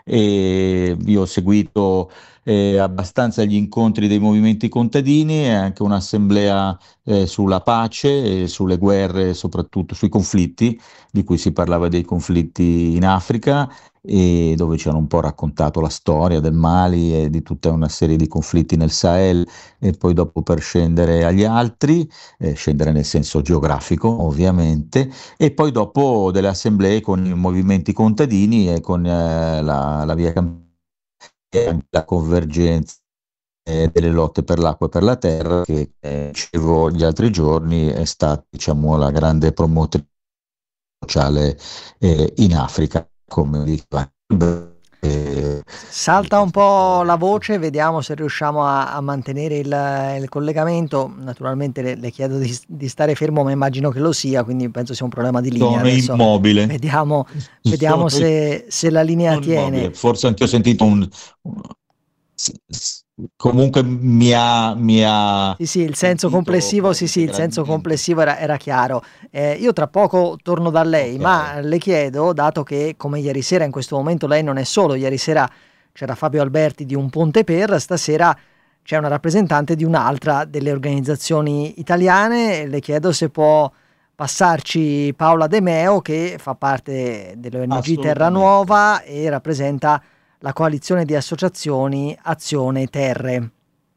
E io ho seguito eh, abbastanza gli incontri dei movimenti contadini e anche un'assemblea eh, sulla pace e sulle guerre, soprattutto sui conflitti, di cui si parlava dei conflitti in Africa, e dove ci hanno un po' raccontato la storia del Mali e di tutta una serie di conflitti nel Sahel, e poi dopo per scendere agli altri, eh, scendere nel senso geografico ovviamente, e poi dopo delle assemblee con i movimenti contadini e con eh, la, la via Campana e anche la convergenza eh, delle lotte per l'acqua e per la terra, che eh, dicevo gli altri giorni è stata, diciamo, la grande promotrice sociale eh, in Africa, come dico. Eh, Salta un po' la voce, vediamo se riusciamo a, a mantenere il, il collegamento. Naturalmente le, le chiedo di, di stare fermo, ma immagino che lo sia, quindi penso sia un problema di linea. sono Adesso immobile. vediamo, vediamo Sono- se, se la linea sono tiene. immobile. Forse anche ho sentito un... un- s- s- comunque mi ha, mi ha Sì, sì, il senso sentito complessivo, sì, sì, il senso integralmente. complessivo era, era chiaro. Eh, io tra poco torno da lei, Ok. ma le chiedo, dato che come ieri sera in questo momento lei non è solo, ieri sera c'era Fabio Alberti di Un Ponte Per, stasera c'è una rappresentante di un'altra delle organizzazioni italiane, le chiedo se può passarci Paola De Meo, che fa parte dell'O N G Terra Assolutamente. Nuova e rappresenta la coalizione di associazioni Azione Terre.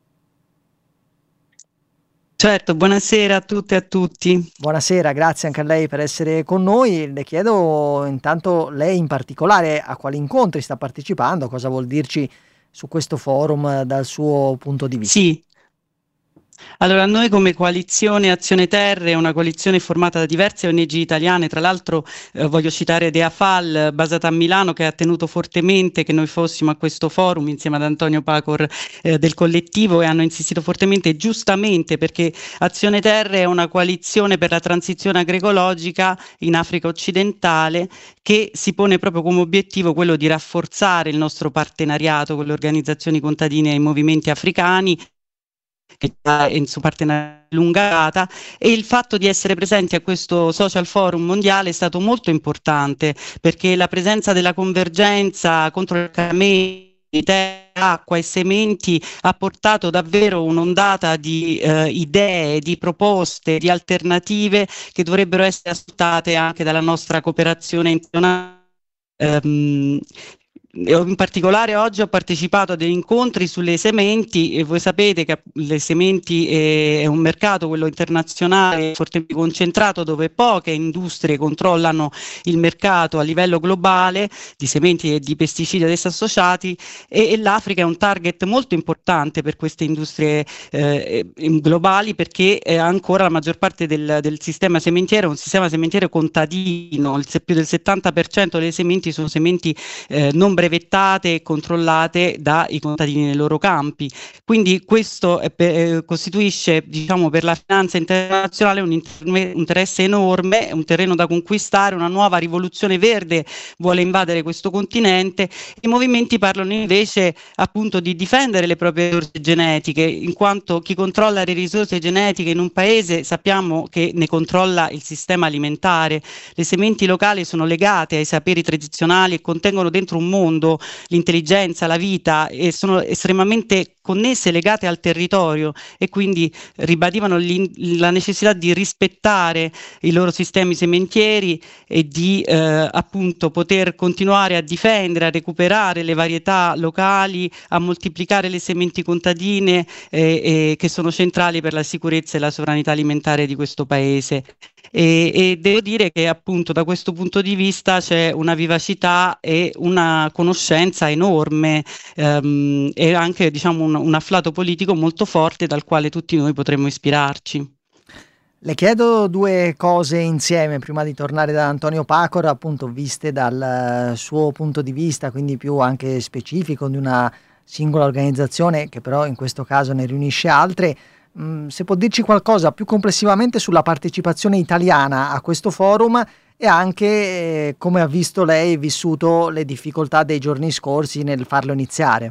Certo, buonasera a tutte e a tutti. Buonasera, grazie anche a lei per essere con noi. Le chiedo intanto lei in particolare a quali incontri sta partecipando, cosa vuol dirci su questo forum eh, dal suo punto di vista. Sì, allora noi come coalizione Azione Terre, una coalizione formata da diverse O N G italiane, tra l'altro eh, voglio citare Deafal, basata a Milano, che ha tenuto fortemente che noi fossimo a questo forum insieme ad Antonio Pacor eh, del collettivo, e hanno insistito fortemente, giustamente, perché Azione Terre è una coalizione per la transizione agroecologica in Africa occidentale, che si pone proprio come obiettivo quello di rafforzare il nostro partenariato con le organizzazioni contadine e i movimenti africani, che già è in su partenariato di lunga data, e il fatto di essere presenti a questo social forum mondiale è stato molto importante, perché la presenza della convergenza contro il cambiamento di terra, acqua e sementi ha portato davvero un'ondata di eh, idee, di proposte, di alternative che dovrebbero essere ascoltate anche dalla nostra cooperazione internazionale. Ehm, In particolare oggi ho partecipato a degli incontri sulle sementi, e voi sapete che le sementi è, è un mercato, quello internazionale, fortemente concentrato, dove poche industrie controllano il mercato a livello globale di sementi e di pesticidi ad esse associati, e, e l'Africa è un target molto importante per queste industrie eh, globali, perché eh, ancora la maggior parte del, del sistema sementiero è un sistema sementiero contadino. Il, più del settanta per cento delle sementi sono sementi eh, non brevettate e controllate dai contadini nei loro campi. Quindi questo è per, eh, costituisce, diciamo, per la finanza internazionale un inter- interesse enorme, un terreno da conquistare. Una nuova rivoluzione verde vuole invadere questo continente. I movimenti parlano invece appunto di difendere le proprie risorse genetiche, in quanto chi controlla le risorse genetiche in un paese sappiamo che ne controlla il sistema alimentare. Le sementi locali sono legate ai saperi tradizionali e contengono dentro un mondo mondo, l'intelligenza, la vita, e sono estremamente connesse, legate al territorio, e quindi ribadivano la necessità di rispettare i loro sistemi sementieri e di eh, appunto poter continuare a difendere, a recuperare le varietà locali, a moltiplicare le sementi contadine eh, eh, che sono centrali per la sicurezza e la sovranità alimentare di questo paese. E, e devo dire che appunto da questo punto di vista c'è una vivacità e una conoscenza enorme ehm, e anche diciamo un, un afflato politico molto forte dal quale tutti noi potremmo ispirarci. Le chiedo due cose insieme prima di tornare da Antonio Pacor, appunto viste dal suo punto di vista, quindi più anche specifico di una singola organizzazione che però in questo caso ne riunisce altre. Se può dirci qualcosa più complessivamente sulla partecipazione italiana a questo forum e anche eh, come ha visto lei e vissuto le difficoltà dei giorni scorsi nel farlo iniziare.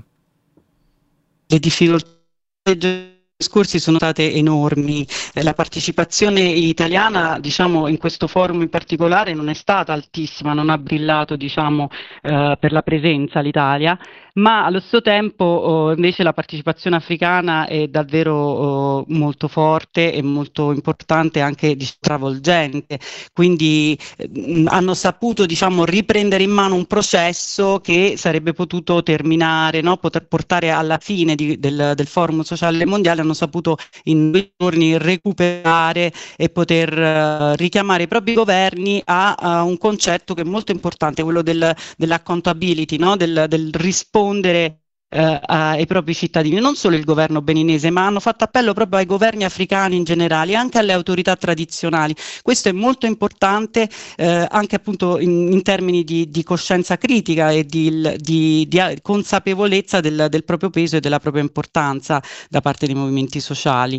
Le difficoltà dei giorni scorsi sono state enormi. La partecipazione italiana, diciamo, in questo forum in particolare non è stata altissima, non ha brillato, diciamo, eh, per la presenza l'Italia, ma allo stesso tempo oh, invece la partecipazione africana è davvero oh, molto forte e molto importante, anche travolgente, quindi eh, hanno saputo, diciamo, riprendere in mano un processo che sarebbe potuto terminare, no? Poter portare alla fine di, del, del Forum Sociale Mondiale. Hanno saputo in due giorni recuperare e poter uh, richiamare i propri governi a, a un concetto che è molto importante, quello del, dell'accountability, no? del, del rispondere Eh, ai propri cittadini, non solo il governo beninese, ma hanno fatto appello proprio ai governi africani in generale, anche alle autorità tradizionali. Questo è molto importante eh, anche appunto in, in termini di, di coscienza critica e di, di, di consapevolezza del, del proprio peso e della propria importanza da parte dei movimenti sociali.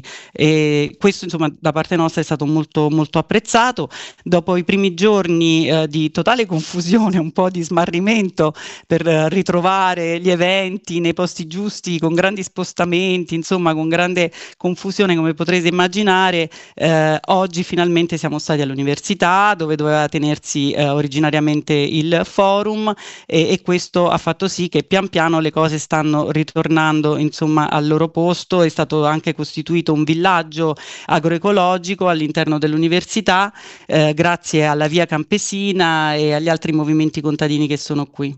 E questo insomma da parte nostra è stato molto, molto apprezzato. Dopo i primi giorni eh, di totale confusione, un po' di smarrimento per eh, ritrovare gli eventi nei posti giusti, con grandi spostamenti, insomma con grande confusione come potrete immaginare, eh, oggi finalmente siamo stati all'università dove doveva tenersi eh, originariamente il forum e, e questo ha fatto sì che pian piano le cose stanno ritornando insomma al loro posto. È stato anche costituito un villaggio agroecologico all'interno dell'università eh, grazie alla Via Campesina e agli altri movimenti contadini che sono qui.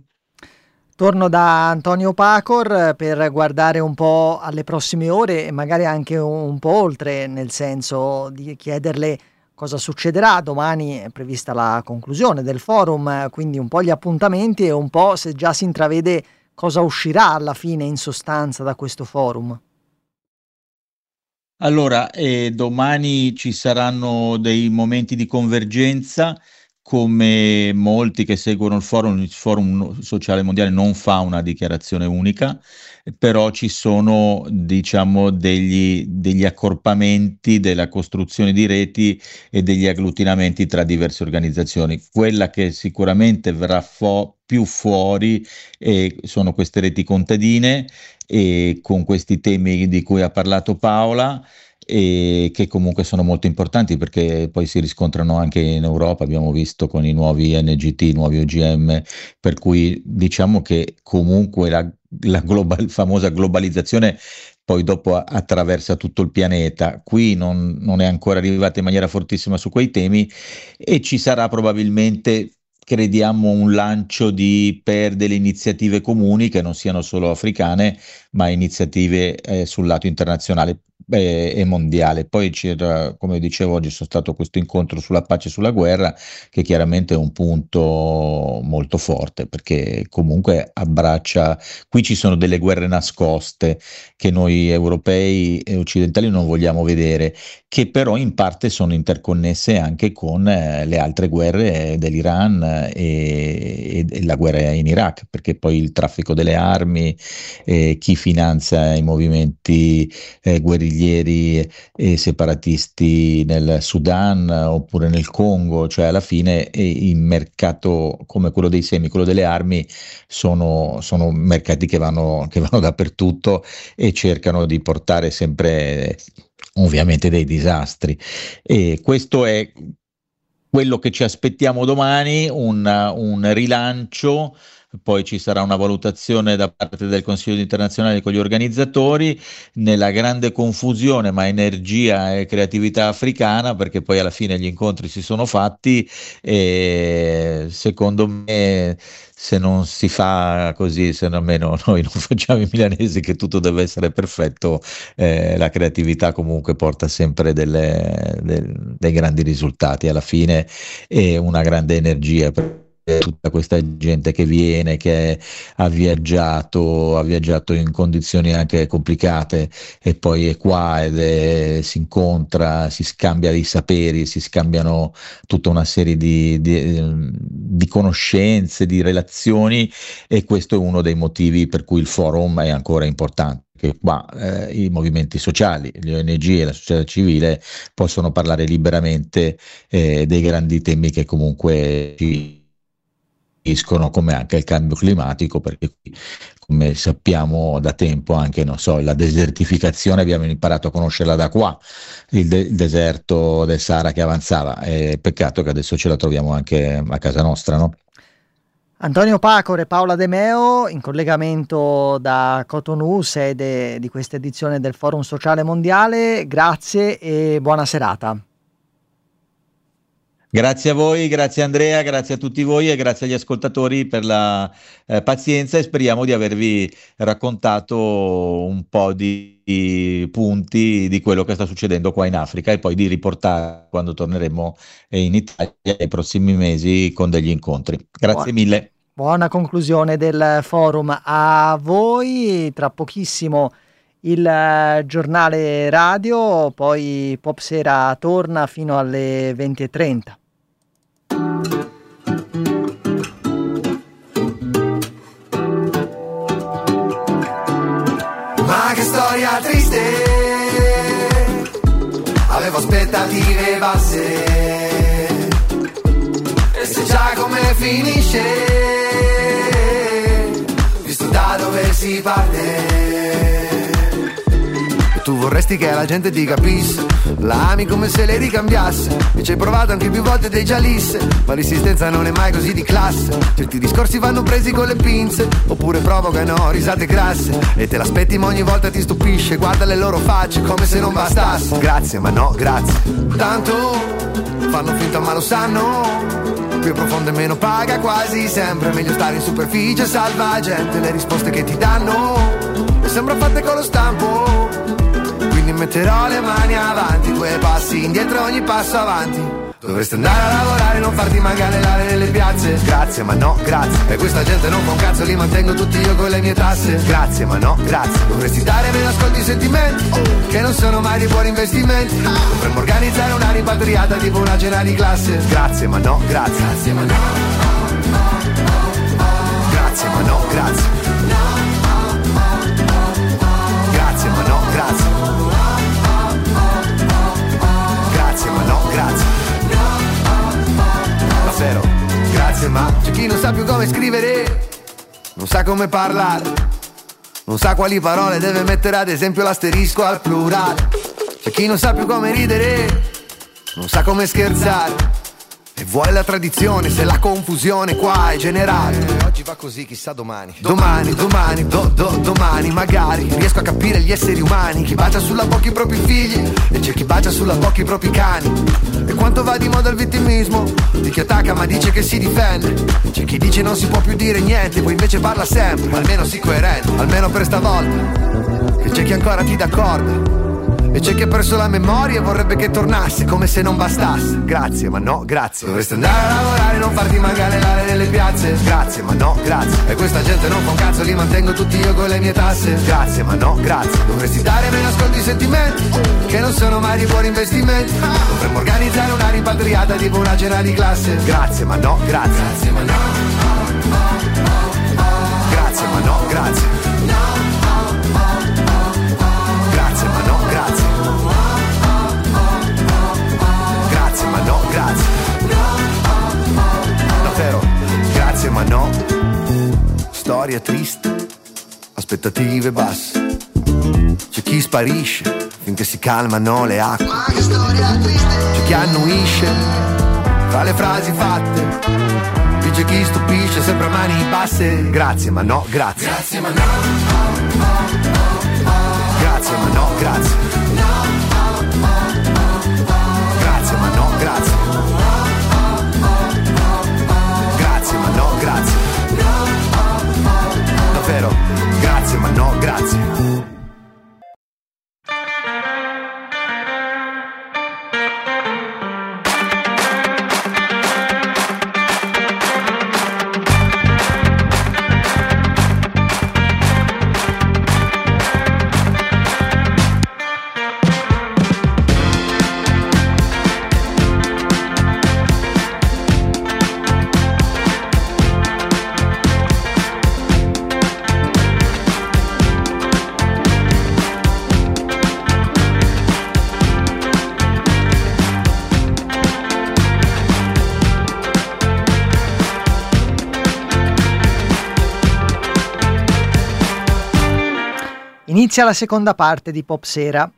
Torno da Antonio Pacor per guardare un po' alle prossime ore e magari anche un po' oltre, nel senso di chiederle cosa succederà. Domani è prevista la conclusione del forum, quindi un po' gli appuntamenti e un po' se già si intravede cosa uscirà alla fine in sostanza da questo forum. Allora, eh, domani ci saranno dei momenti di convergenza. Come molti che seguono il forum, il Forum Sociale Mondiale non fa una dichiarazione unica, però ci sono, diciamo, degli, degli accorpamenti della costruzione di reti e degli agglutinamenti tra diverse organizzazioni. Quella che sicuramente verrà fo- più fuori eh, sono queste reti contadine e con questi temi di cui ha parlato Paola, e che comunque sono molto importanti perché poi si riscontrano anche in Europa, abbiamo visto con i nuovi N G T, i nuovi O G M, per cui diciamo che comunque la, la global, famosa globalizzazione poi dopo attraversa tutto il pianeta. Qui non, non è ancora arrivata in maniera fortissima su quei temi e ci sarà probabilmente, crediamo, un lancio di, per delle iniziative comuni che non siano solo africane, ma iniziative eh, sul lato internazionale eh, e mondiale. Poi c'era, come dicevo, oggi sono stato questo incontro sulla pace e sulla guerra, che chiaramente è un punto molto forte, perché comunque abbraccia, qui ci sono delle guerre nascoste che noi europei e occidentali non vogliamo vedere, che però in parte sono interconnesse anche con eh, le altre guerre dell'Iran e, e la guerra in Iraq, perché poi il traffico delle armi, eh, chi finanzia i movimenti eh, guerriglieri e separatisti nel Sudan oppure nel Congo, cioè alla fine eh, il mercato come quello dei semi, quello delle armi sono, sono mercati che vanno, che vanno dappertutto e cercano di portare sempre ovviamente dei disastri, e questo è quello che ci aspettiamo domani, un, un rilancio poi ci sarà una valutazione da parte del Consiglio internazionale con gli organizzatori, nella grande confusione ma energia e creatività africana, perché poi alla fine gli incontri si sono fatti e secondo me se non si fa così, se almeno noi non facciamo i milanesi che tutto deve essere perfetto, eh, la creatività comunque porta sempre delle, del, dei grandi risultati alla fine e una grande energia per tutta questa gente che viene, che ha viaggiato, ha viaggiato in condizioni anche complicate e poi è qua ed è, si incontra, si scambia dei saperi, si scambiano tutta una serie di, di, di conoscenze, di relazioni e questo è uno dei motivi per cui il forum è ancora importante. Che qua eh, i movimenti sociali, le O N G e la società civile possono parlare liberamente eh, dei grandi temi che comunque ci come anche il cambio climatico, perché come sappiamo da tempo anche non so la desertificazione abbiamo imparato a conoscerla da qua, il, de- il deserto del Sahara che avanzava, è peccato che adesso ce la troviamo anche a casa nostra, no? Antonio Pacore e Paola De Meo in collegamento da Cotonou, sede di questa edizione del Forum Sociale Mondiale, grazie e buona serata. Grazie a voi, grazie Andrea, grazie a tutti voi e grazie agli ascoltatori per la eh, pazienza e speriamo di avervi raccontato un po' di, di punti di quello che sta succedendo qua in Africa e poi di riportare quando torneremo in Italia nei prossimi mesi con degli incontri. Grazie Buona. mille. Buona conclusione del forum a voi, tra pochissimo il giornale radio, poi Pop Sera torna fino alle venti e trenta. Ma che storia triste, avevo aspettative basse, e se già come finisce, visto da dove si parte. Tu vorresti che la gente ti capisse, la ami come se lei ricambiasse, e ci hai provato anche più volte dei gialisse, ma l'insistenza non è mai così di classe. Certi discorsi vanno presi con le pinze, oppure provocano risate grasse, e te l'aspetti ma ogni volta ti stupisce, guarda le loro facce come se non bastasse. Grazie ma no grazie, tanto fanno finta ma lo sanno, più profondo e meno paga quasi sempre, meglio stare in superficie salvagente, le risposte che ti danno mi sembra fatte con lo stampo. Metterò le mani avanti, due passi indietro ogni passo avanti. Dovresti andare a lavorare e non farti manganellare nelle piazze. Grazie ma no grazie, e questa gente non fa un cazzo, li mantengo tutti io con le mie tasse. Grazie ma no grazie, dovresti dare meno ascolti i sentimenti, che non sono mai di buoni investimenti. Dovremmo organizzare una rimpatriata tipo una cena di classe. Grazie ma no grazie, grazie ma no, grazie ma no grazie, grazie ma no grazie, grazie ma no grazie, davvero grazie ma c'è chi non sa più come scrivere, non sa come parlare, non sa quali parole deve mettere ad esempio l'asterisco al plurale. C'è chi non sa più come ridere, non sa come scherzare, e vuole la tradizione se la confusione qua è generale. Oggi va così, chissà domani. Domani, domani, do, do, domani magari riesco a capire gli esseri umani, chi bacia sulla bocca i propri figli e c'è chi bacia sulla bocca i propri cani. E quanto va di moda il vittimismo di chi attacca ma dice che si difende, c'è chi dice non si può più dire niente, poi invece parla sempre, almeno sii coerente, almeno per stavolta. Che c'è chi ancora ti d'accordo e c'è chi ha perso la memoria e vorrebbe che tornasse come se non bastasse. Grazie ma no grazie, dovresti andare a lavorare e non farti manganellare nelle piazze. Grazie ma no grazie, e questa gente non fa un cazzo, li mantengo tutti io con le mie tasse. Grazie ma no grazie, dovresti dare meno ascolti i sentimenti, che non sono mai di buoni investimenti. Dovremmo organizzare una rimpatriata tipo una cena di classe. Grazie ma no grazie, grazie ma no, grazie ma no grazie, grazie ma no grazie, grazie ma no grazie, davvero grazie ma no. Storia triste, aspettative basse, c'è chi sparisce finché si calmano le acque. C'è chi annuisce fra le frasi fatte, c'è chi stupisce sempre a mani basse. Grazie ma no, grazie. Grazie ma no. Grazie ma no, grazie. Grazie ma no, grazie. Grazie ma no, grazie. Davvero, grazie ma no, grazie. Inizia la seconda parte di Pop Sera.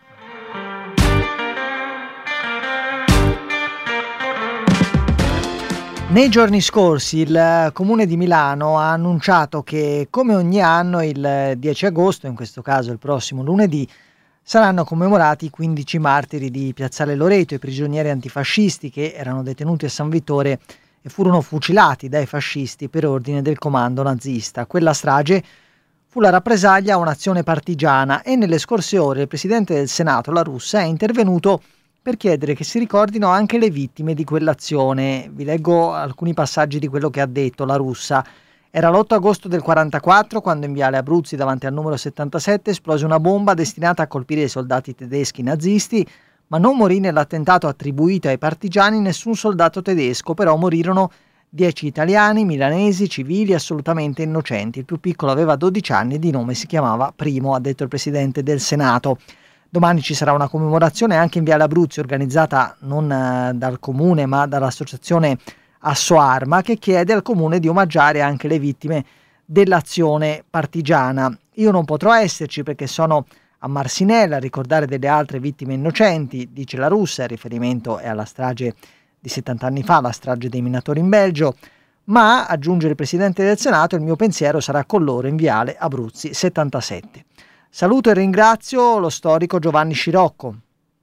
Nei giorni scorsi il Comune di Milano ha annunciato che, come ogni anno, il dieci agosto, in questo caso il prossimo lunedì, saranno commemorati i quindici martiri di Piazzale Loreto, i prigionieri antifascisti che erano detenuti a San Vittore e furono fucilati dai fascisti per ordine del comando nazista. Quella strage fu la rappresaglia a un'azione partigiana e nelle scorse ore il Presidente del Senato, La Russa, è intervenuto per chiedere che si ricordino anche le vittime di quell'azione. Vi leggo alcuni passaggi di quello che ha detto La Russa. Era l'otto agosto del quarantaquattro quando in Viale Abruzzi, davanti al numero settantasette, esplose una bomba destinata a colpire i soldati tedeschi nazisti, ma non morì nell'attentato attribuito ai partigiani nessun soldato tedesco, però morirono dieci italiani, milanesi, civili, assolutamente innocenti. Il più piccolo aveva dodici anni e di nome si chiamava Primo, ha detto il Presidente del Senato. Domani ci sarà una commemorazione anche in Viale Abruzzi, organizzata non eh, dal Comune ma dall'associazione Assoarma, che chiede al Comune di omaggiare anche le vittime dell'azione partigiana. Io non potrò esserci perché sono a Marsinella a ricordare delle altre vittime innocenti, dice La Russa, il riferimento è alla strage di settanta anni fa, la strage dei minatori in Belgio, ma, aggiunge il Presidente del Senato, il mio pensiero sarà con loro in Viale Abruzzi settantasette. Saluto e ringrazio lo storico Giovanni Scirocco.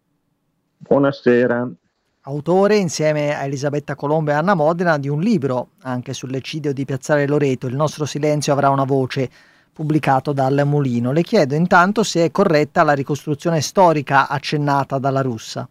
Buonasera. Autore, insieme a Elisabetta Colombo e Anna Modena, di un libro anche sull'eccidio di Piazzale Loreto, Il nostro silenzio avrà una voce, pubblicato dal Mulino. Le chiedo intanto se è corretta la ricostruzione storica accennata dalla Russa.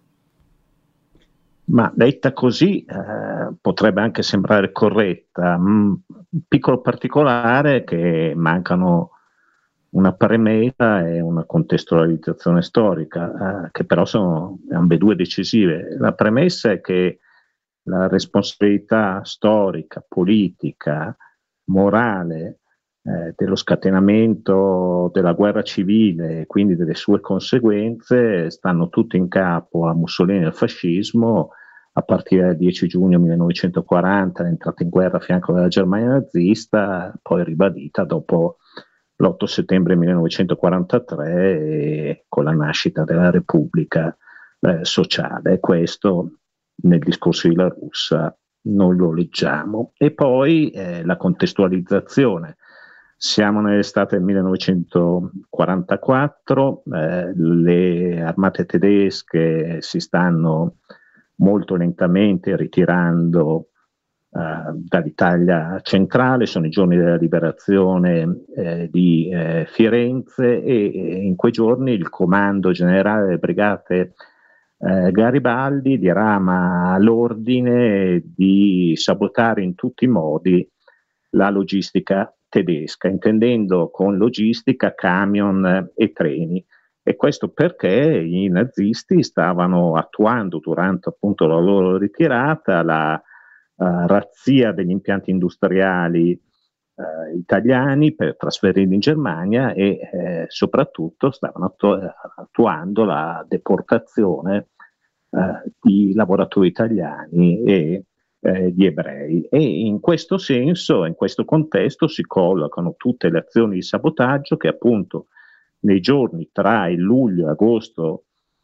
Ma detta così eh, potrebbe anche sembrare corretta. Un piccolo particolare che mancano una premessa e una contestualizzazione storica, eh, che però sono ambedue decisive. La premessa è che la responsabilità storica, politica, morale eh, dello scatenamento della guerra civile e quindi delle sue conseguenze stanno tutte in capo a Mussolini e al fascismo a partire dal dieci giugno millenovecentoquaranta, l'entrata in guerra a fianco della Germania nazista, poi ribadita dopo l'otto settembre millenovecentoquarantatré e con la nascita della Repubblica eh, Sociale. Questo nel discorso di La Russa non lo leggiamo. E poi eh, la contestualizzazione. Siamo nell'estate del millenovecentoquarantaquattro, eh, le armate tedesche si stanno molto lentamente ritirando uh, dall'Italia centrale, sono i giorni della liberazione eh, di eh, Firenze e, e in quei giorni il comando generale delle brigate eh, Garibaldi dirama l'ordine di sabotare in tutti i modi la logistica tedesca, intendendo con logistica camion e treni. E questo perché i nazisti stavano attuando durante appunto la loro ritirata la uh, razzia degli impianti industriali uh, italiani per trasferirli in Germania e eh, soprattutto stavano attu- attuando la deportazione uh, di lavoratori italiani e eh, di ebrei. E in questo senso, in questo contesto si collocano tutte le azioni di sabotaggio che appunto nei giorni tra il luglio e agosto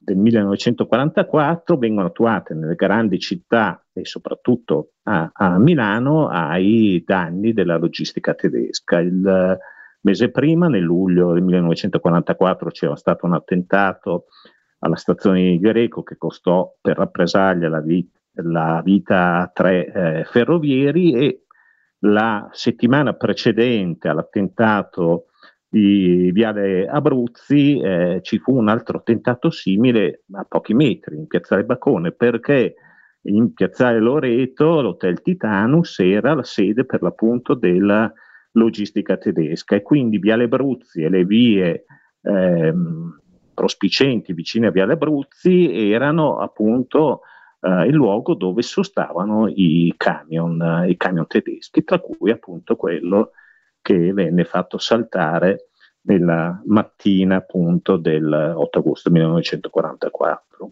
del millenovecentoquarantaquattro vengono attuate nelle grandi città e soprattutto a, a Milano ai danni della logistica tedesca. Il mese prima, nel luglio del millenovecentoquarantaquattro, c'era stato un attentato alla stazione di Greco che costò per rappresaglia la, vi- la vita a tre eh, ferrovieri, e la settimana precedente all'attentato di Viale Abruzzi eh, ci fu un altro attentato simile a pochi metri in Piazzale Bacone, perché in Piazzale Loreto l'Hotel Titanus era la sede per l'appunto della logistica tedesca, e quindi Viale Abruzzi e le vie ehm, prospicenti vicine a Viale Abruzzi erano appunto eh, il luogo dove sostavano i camion, i camion tedeschi, tra cui appunto quello che venne fatto saltare nella mattina appunto del otto agosto millenovecentoquarantaquattro.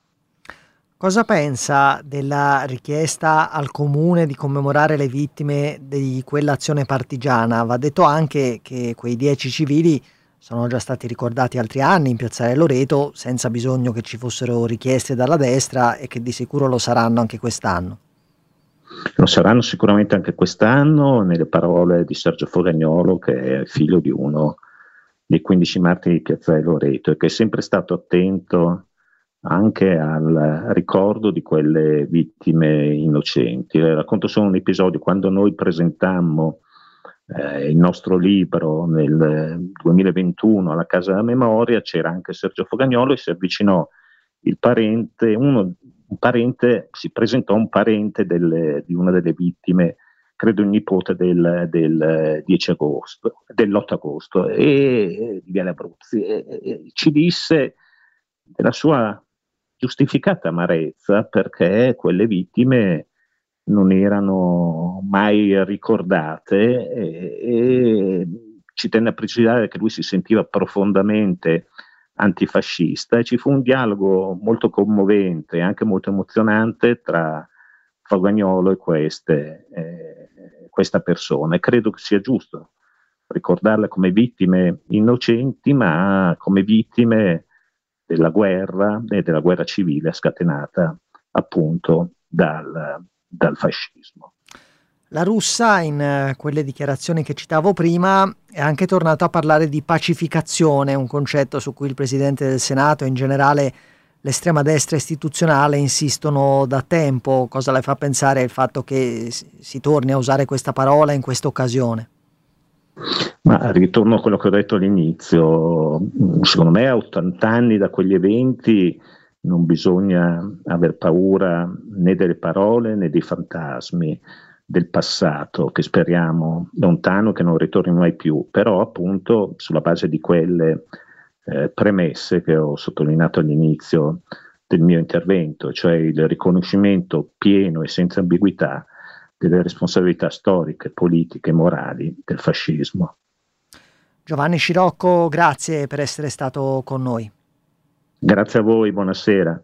Cosa pensa della richiesta al comune di commemorare le vittime di quell'azione partigiana? Va detto anche che quei dieci civili sono già stati ricordati altri anni in Piazzale Loreto senza bisogno che ci fossero richieste dalla destra, e che di sicuro lo saranno anche quest'anno. Lo saranno sicuramente anche quest'anno, nelle parole di Sergio Fogagnolo, che è figlio di uno dei quindici martiri di Piazzale Loreto e che è sempre stato attento anche al ricordo di quelle vittime innocenti. Eh, racconto solo un episodio: quando noi presentammo eh, il nostro libro nel duemilaventuno alla Casa della Memoria, c'era anche Sergio Fogagnolo e si avvicinò il parente, uno, un parente, si presentò un parente delle, di una delle vittime, credo il nipote del, del dieci agosto, dell'otto agosto, e di Viale Abruzzi, e, e ci disse della sua giustificata amarezza perché quelle vittime non erano mai ricordate, e, e ci tenne a precisare che lui si sentiva profondamente antifascista, e ci fu un dialogo molto commovente e anche molto emozionante tra Fogagnolo e queste, eh, questa persona, e credo che sia giusto ricordarle come vittime innocenti, ma come vittime della guerra e della guerra civile scatenata appunto dal, dal fascismo. La Russa, in eh, quelle dichiarazioni che citavo prima, è anche tornato a parlare di pacificazione, un concetto su cui il Presidente del Senato e in generale l'estrema destra istituzionale insistono da tempo. Cosa le fa pensare il fatto che si torni a usare questa parola in questa occasione? Ma ritorno a quello che ho detto all'inizio: secondo me a ottanta anni da quegli eventi non bisogna aver paura né delle parole né dei fantasmi del passato, che speriamo lontano che non ritorni mai più, però appunto sulla base di quelle eh, premesse che ho sottolineato all'inizio del mio intervento, cioè il riconoscimento pieno e senza ambiguità delle responsabilità storiche, politiche e morali del fascismo. Giovanni Scirocco, grazie per essere stato con noi. Grazie a voi, buonasera.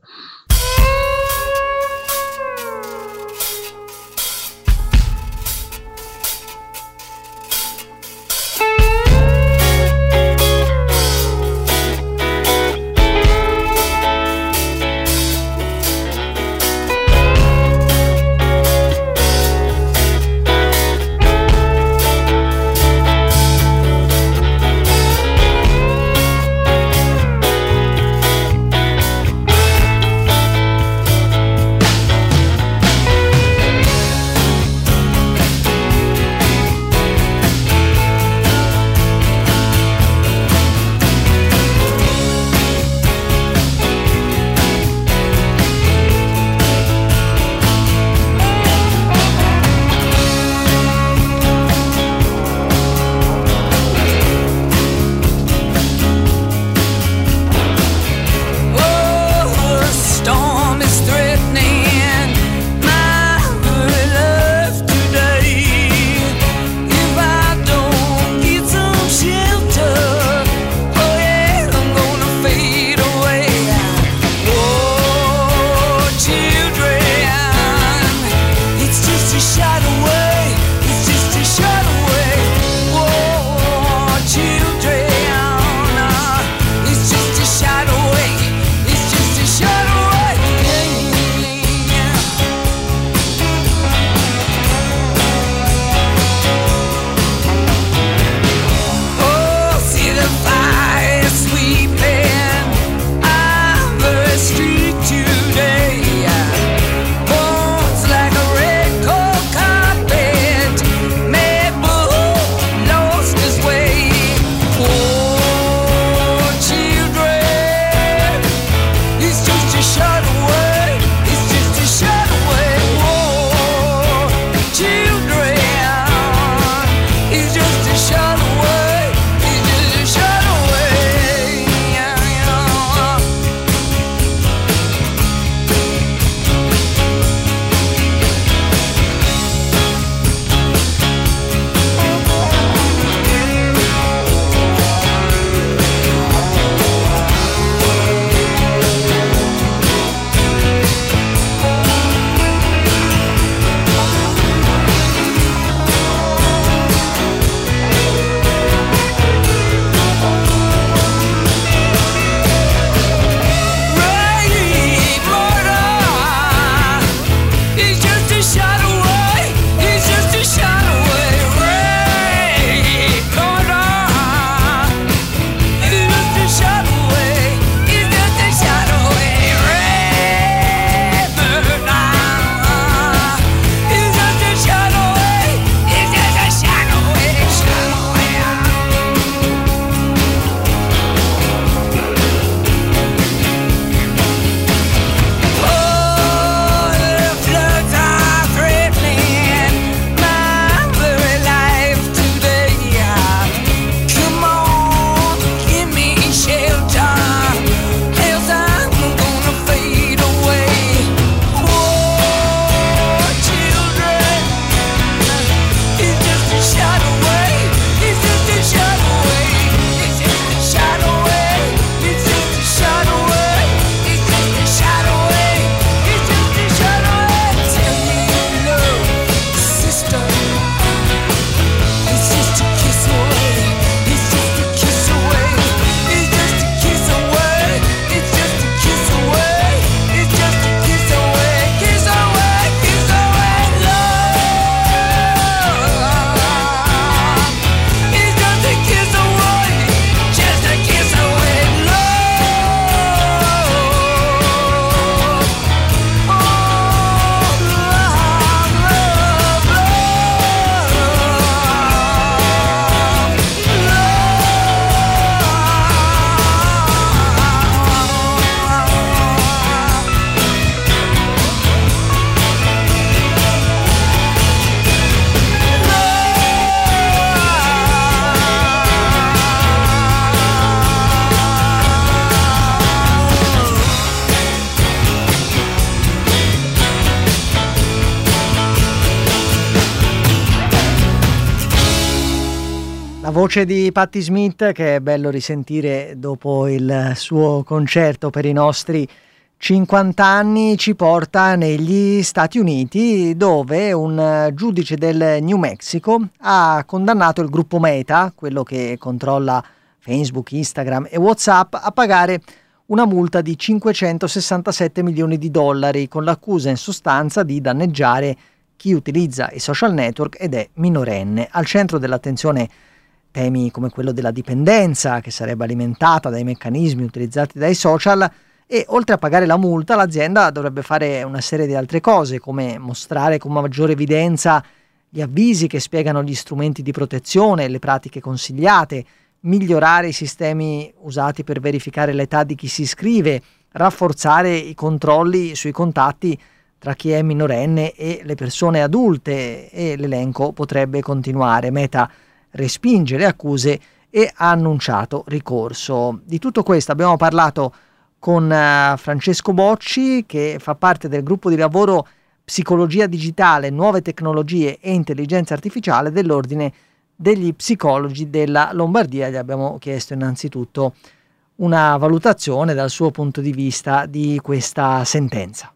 voce di Patti Smith, che è bello risentire dopo il suo concerto per i nostri cinquanta anni, ci porta negli Stati Uniti, dove un giudice del New Mexico ha condannato il gruppo Meta, quello che controlla Facebook, Instagram e WhatsApp, a pagare una multa di cinquecentosessantasette milioni di dollari, con l'accusa in sostanza di danneggiare chi utilizza i social network ed è minorenne. Al centro dell'attenzione temi come quello della dipendenza, che sarebbe alimentata dai meccanismi utilizzati dai social, e oltre a pagare la multa l'azienda dovrebbe fare una serie di altre cose, come mostrare con maggiore evidenza gli avvisi che spiegano gli strumenti di protezione, le pratiche consigliate, migliorare i sistemi usati per verificare l'età di chi si iscrive, rafforzare i controlli sui contatti tra chi è minorenne e le persone adulte, e l'elenco potrebbe continuare. Meta respinge le accuse e ha annunciato ricorso. Di tutto questo abbiamo parlato con uh, Francesco Bocci, che fa parte del gruppo di lavoro Psicologia Digitale, Nuove Tecnologie e Intelligenza Artificiale dell'Ordine degli Psicologi della Lombardia. Gli abbiamo chiesto innanzitutto una valutazione dal suo punto di vista di questa sentenza.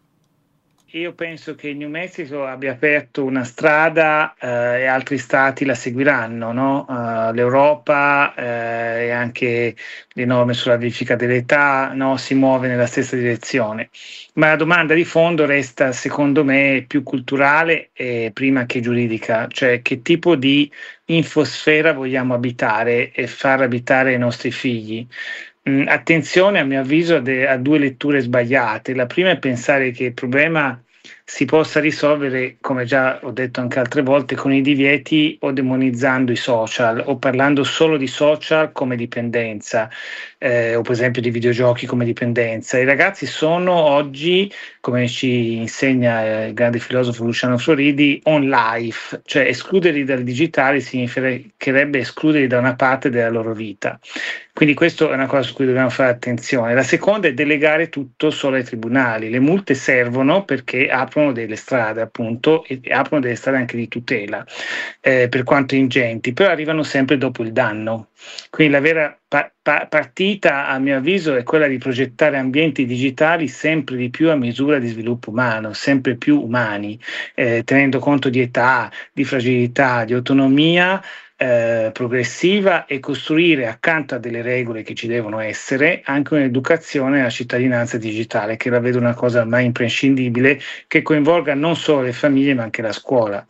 Io penso che il New Mexico abbia aperto una strada eh, e altri stati la seguiranno, no? Uh, L'Europa eh, e anche le norme sulla verifica dell'età, no? Si muove nella stessa direzione. Ma la domanda di fondo resta, secondo me, più culturale e prima che giuridica, cioè che tipo di infosfera vogliamo abitare e far abitare i nostri figli. Mm, attenzione, a mio avviso, a, de- a due letture sbagliate. La prima è pensare che il problema si possa risolvere, come già ho detto anche altre volte, con i divieti o demonizzando i social o parlando solo di social come dipendenza, eh, o per esempio di videogiochi come dipendenza. I ragazzi sono oggi, come ci insegna eh, il grande filosofo Luciano Floridi, on life, cioè escluderli dal digitale significherebbe escluderli da una parte della loro vita. Quindi questa è una cosa su cui dobbiamo fare attenzione. La seconda è delegare tutto solo ai tribunali. Le multe servono perché aprono delle strade, appunto, e aprono delle strade anche di tutela, eh, per quanto ingenti, però arrivano sempre dopo il danno. Quindi la vera pa- pa- partita, a mio avviso, è quella di progettare ambienti digitali sempre di più a misura di sviluppo umano, sempre più umani, eh, tenendo conto di età, di fragilità, di autonomia, Eh, progressiva, e costruire accanto a delle regole che ci devono essere anche un'educazione alla cittadinanza digitale, che la vedo una cosa ormai imprescindibile, che coinvolga non solo le famiglie ma anche la scuola.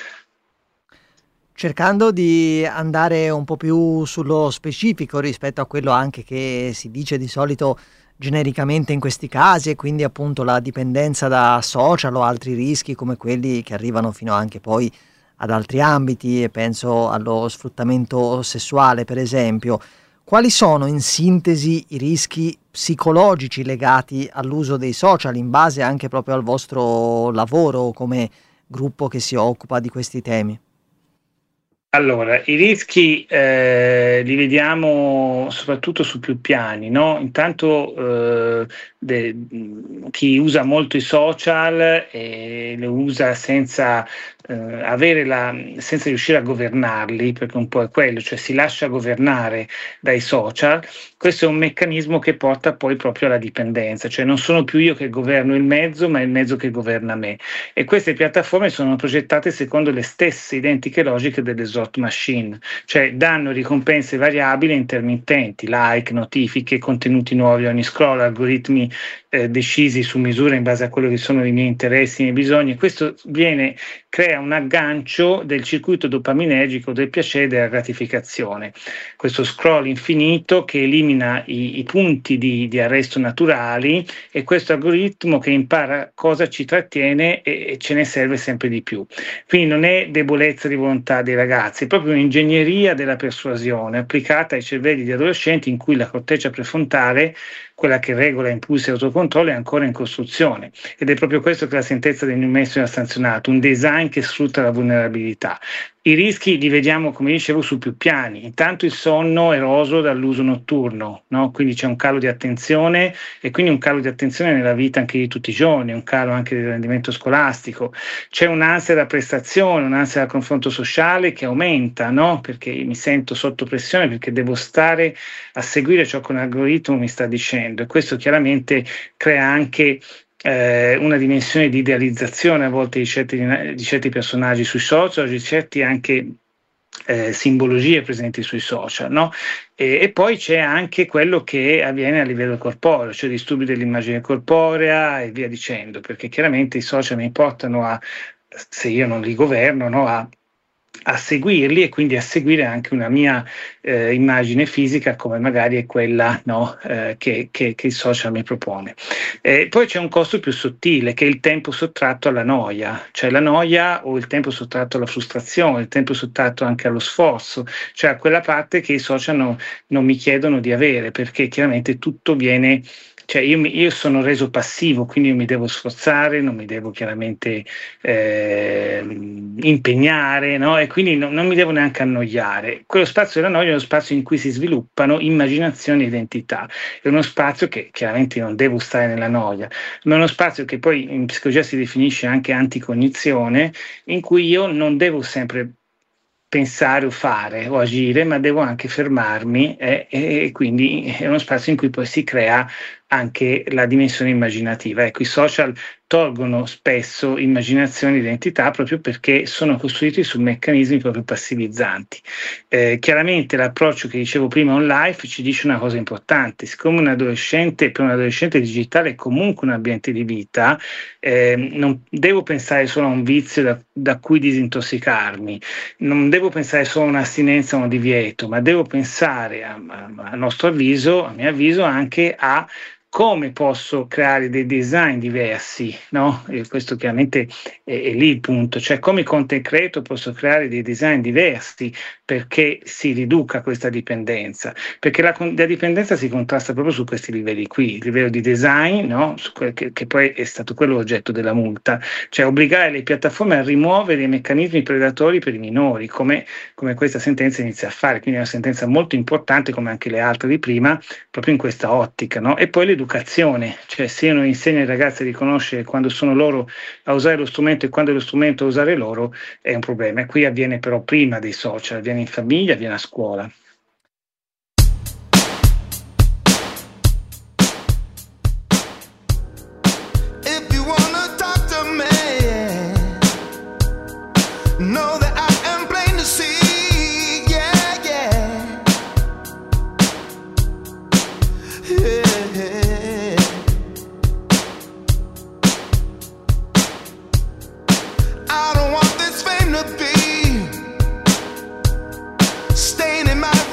Cercando di andare un po' più sullo specifico rispetto a quello anche che si dice di solito genericamente in questi casi, e quindi appunto la dipendenza da social o altri rischi come quelli che arrivano fino anche poi ad altri ambiti, e penso allo sfruttamento sessuale per esempio. Quali sono in sintesi i rischi psicologici legati all'uso dei social, in base anche proprio al vostro lavoro come gruppo che si occupa di questi temi? Allora, i rischi eh, li vediamo soprattutto su più piani, no? Intanto eh, de, chi usa molto i social e lo usa senza eh, avere la, senza riuscire a governarli, perché un po' è quello, cioè si lascia governare dai social. Questo è un meccanismo che porta poi proprio alla dipendenza, cioè non sono più io che governo il mezzo, ma è il mezzo che governa me. E queste piattaforme sono progettate secondo le stesse identiche logiche delle slot machine, cioè danno ricompense variabili e intermittenti, like, notifiche, contenuti nuovi ogni scroll, algoritmi eh, decisi su misura in base a quello che sono i miei interessi, i miei bisogni. E questo viene, crea un aggancio del circuito dopaminergico del piacere e della gratificazione. Questo scroll infinito che elimina i, i punti di, di arresto naturali, e questo algoritmo che impara cosa ci trattiene e, e ce ne serve sempre di più. Quindi non è debolezza di volontà dei ragazzi, è proprio un'ingegneria della persuasione applicata ai cervelli di adolescenti, in cui la corteccia prefrontale quella che regola impulsi e autocontrollo, è ancora in costruzione, ed è proprio questo che la sentenza del New Mexico ha sanzionato, un design che sfrutta la vulnerabilità. I rischi li vediamo, come dicevo, su più piani. Intanto il sonno eroso dall'uso notturno, no? Quindi c'è un calo di attenzione, e quindi un calo di attenzione nella vita anche di tutti i giorni, un calo anche del rendimento scolastico. C'è un'ansia da prestazione, un'ansia da confronto sociale che aumenta, no? Perché mi sento sotto pressione, perché devo stare a seguire ciò che un algoritmo mi sta dicendo, e questo chiaramente crea anche Eh, una dimensione di idealizzazione a volte di certi, di certi personaggi sui social, di certi anche eh, simbologie presenti sui social, no? E, e poi c'è anche quello che avviene a livello corporeo, cioè disturbi dell'immagine corporea e via dicendo, perché chiaramente i social mi portano a, se io non li governo, no, a a seguirli, e quindi a seguire anche una mia eh, immagine fisica, come magari è quella, no, eh, che, che, che il social mi propone. Eh, poi c'è un costo più sottile, che è il tempo sottratto alla noia, cioè la noia o il tempo sottratto alla frustrazione, il tempo sottratto anche allo sforzo, cioè a quella parte che i social no, non mi chiedono di avere, perché chiaramente tutto viene... Cioè io, mi, io sono reso passivo, quindi io mi devo sforzare, non mi devo chiaramente eh, impegnare, no? E quindi no, non mi devo neanche annoiare. Quello spazio della noia è uno spazio in cui si sviluppano immaginazioni e identità. È uno spazio che chiaramente non devo stare nella noia, ma è uno spazio che poi in psicologia si definisce anche anticognizione, in cui io non devo sempre pensare o fare o agire, ma devo anche fermarmi, eh, e quindi è uno spazio in cui poi si crea anche la dimensione immaginativa. Ecco, i social tolgono spesso immaginazione e identità proprio perché sono costruiti su meccanismi proprio passivizzanti. Eh, chiaramente l'approccio che dicevo prima on life ci dice una cosa importante: siccome un adolescente, per un adolescente digitale è comunque un ambiente di vita, eh, non devo pensare solo a un vizio da, da cui disintossicarmi, non devo pensare solo a un'astinenza o un divieto, ma devo pensare, a, a, a nostro avviso, a mio avviso, anche a come posso creare dei design diversi, no? E questo chiaramente è, è lì il punto, cioè come content creator posso creare dei design diversi perché si riduca questa dipendenza, perché la, la dipendenza si contrasta proprio su questi livelli qui, il livello di design, no? Su quel che, che poi è stato quello oggetto della multa, cioè obbligare le piattaforme a rimuovere i meccanismi predatori per i minori, come, come questa sentenza inizia a fare, quindi è una sentenza molto importante, come anche le altre di prima, proprio in questa ottica, no? E poi l'educazione, cioè se io non insegno ai ragazzi a riconoscere quando sono loro a usare lo strumento e quando è lo strumento a usare loro, è un problema. E qui avviene però prima dei social, avviene in famiglia, avviene a scuola. If you wanna talk to me, know that I am plain to see, yeah, yeah, yeah. I don't want this fame to be staying in my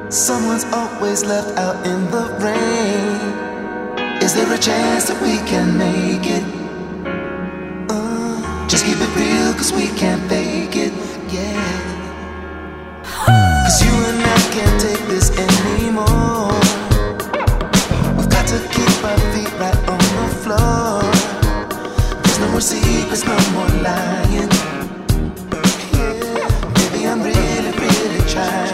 Someone's always left out in the rain. Is there a chance that we can make it? Uh, just keep it real, cause we can't fake it, yeah. Cause you and I can't take this anymore. We've got to keep our feet right on the floor. There's no more secrets, no more lying. Yeah, baby, I'm really, really trying.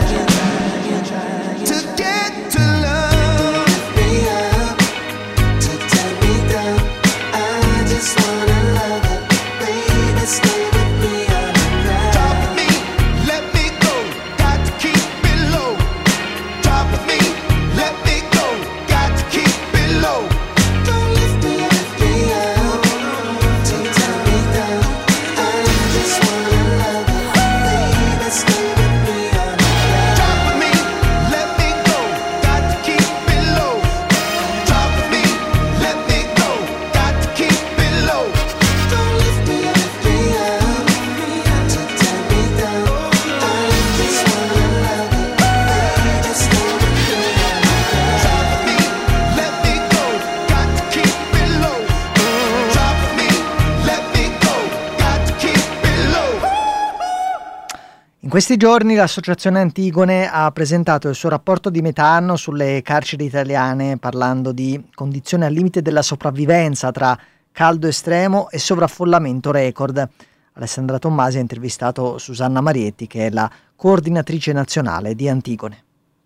In questi giorni l'associazione Antigone ha presentato il suo rapporto di metà anno sulle carceri italiane, parlando di condizioni al limite della sopravvivenza tra caldo estremo e sovraffollamento record. Alessandra Tommasi ha intervistato Susanna Marietti, che è la coordinatrice nazionale di Antigone.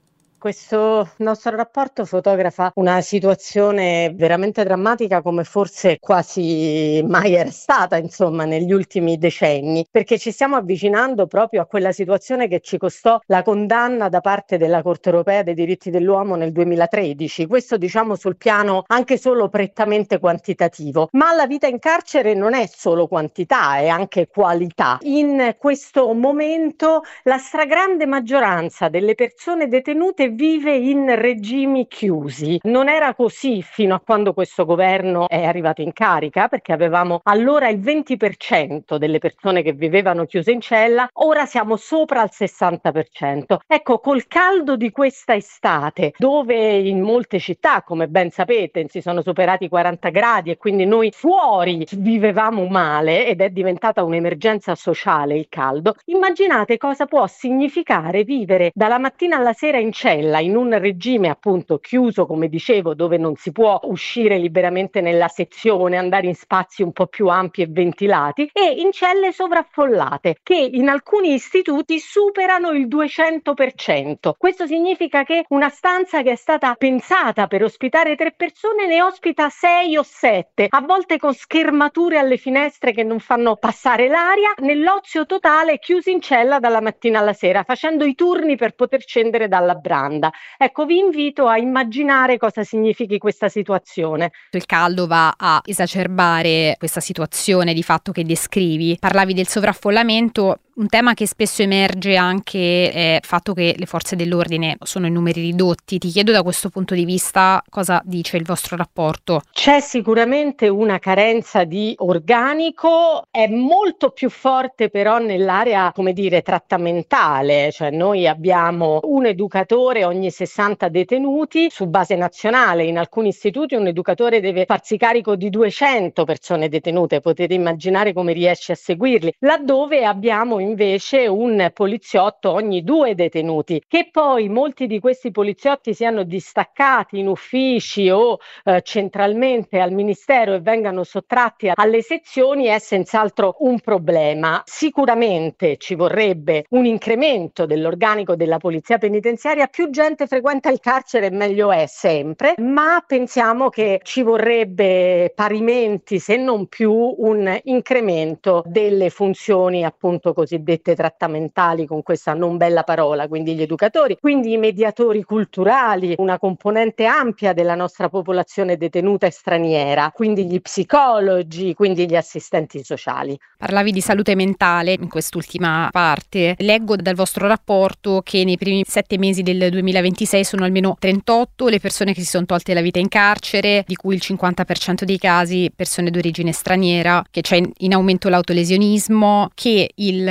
Questo nostro rapporto fotografa una situazione veramente drammatica, come forse quasi mai era stata, insomma, negli ultimi decenni, perché ci stiamo avvicinando proprio a quella situazione che ci costò la condanna da parte della Corte Europea dei diritti dell'uomo nel duemilatredici. Questo, diciamo, sul piano anche solo prettamente quantitativo. Ma la vita in carcere non è solo quantità, è anche qualità. In questo momento la stragrande maggioranza delle persone detenute vive in regimi chiusi. Non era così fino a quando questo governo è arrivato in carica, perché avevamo allora il venti per cento delle persone che vivevano chiuse in cella, ora siamo sopra al sessanta per cento. Ecco, col caldo di questa estate, dove in molte città, come ben sapete, si sono superati i quaranta gradi e quindi noi fuori vivevamo male ed è diventata un'emergenza sociale il caldo, immaginate cosa può significare vivere dalla mattina alla sera in cella, in un regime appunto chiuso, come dicevo, dove non si può uscire liberamente nella sezione, andare in spazi un po' più ampi e ventilati, e in celle sovraffollate che in alcuni istituti superano il duecento per cento. Questo significa che una stanza che è stata pensata per ospitare tre persone ne ospita sei o sette, a volte con schermature alle finestre che non fanno passare l'aria, nell'ozio totale, chiusi in cella dalla mattina alla sera, facendo i turni per poter scendere dalla branda. Ecco, vi invito a immaginare cosa significhi questa situazione. Il caldo va a esacerbare questa situazione di fatto che descrivi. Parlavi del sovraffollamento. Un tema che spesso emerge anche è il fatto che le forze dell'ordine sono in numeri ridotti. Ti chiedo, da questo punto di vista, cosa dice il vostro rapporto? C'è sicuramente una carenza di organico, è molto più forte però nell'area, come dire, trattamentale, cioè noi abbiamo un educatore ogni sessanta detenuti su base nazionale. In alcuni istituti un educatore deve farsi carico di duecento persone detenute, potete immaginare come riesce a seguirli, laddove abbiamo invece un poliziotto ogni due detenuti. Che poi molti di questi poliziotti siano distaccati in uffici o eh, centralmente al ministero e vengano sottratti alle sezioni è senz'altro un problema. Sicuramente ci vorrebbe un incremento dell'organico della polizia penitenziaria, più gente frequenta il carcere meglio è sempre, ma pensiamo che ci vorrebbe parimenti, se non più, un incremento delle funzioni appunto così cosiddette trattamentali, con questa non bella parola, quindi gli educatori, quindi i mediatori culturali, una componente ampia della nostra popolazione detenuta e straniera, quindi gli psicologi, quindi gli assistenti sociali. Parlavi di salute mentale in quest'ultima parte. Leggo dal vostro rapporto che nei primi sette mesi del duemilaventisei sono almeno trentotto le persone che si sono tolte la vita in carcere, di cui il cinquanta per cento dei casi persone d'origine straniera, che c'è in aumento l'autolesionismo, che il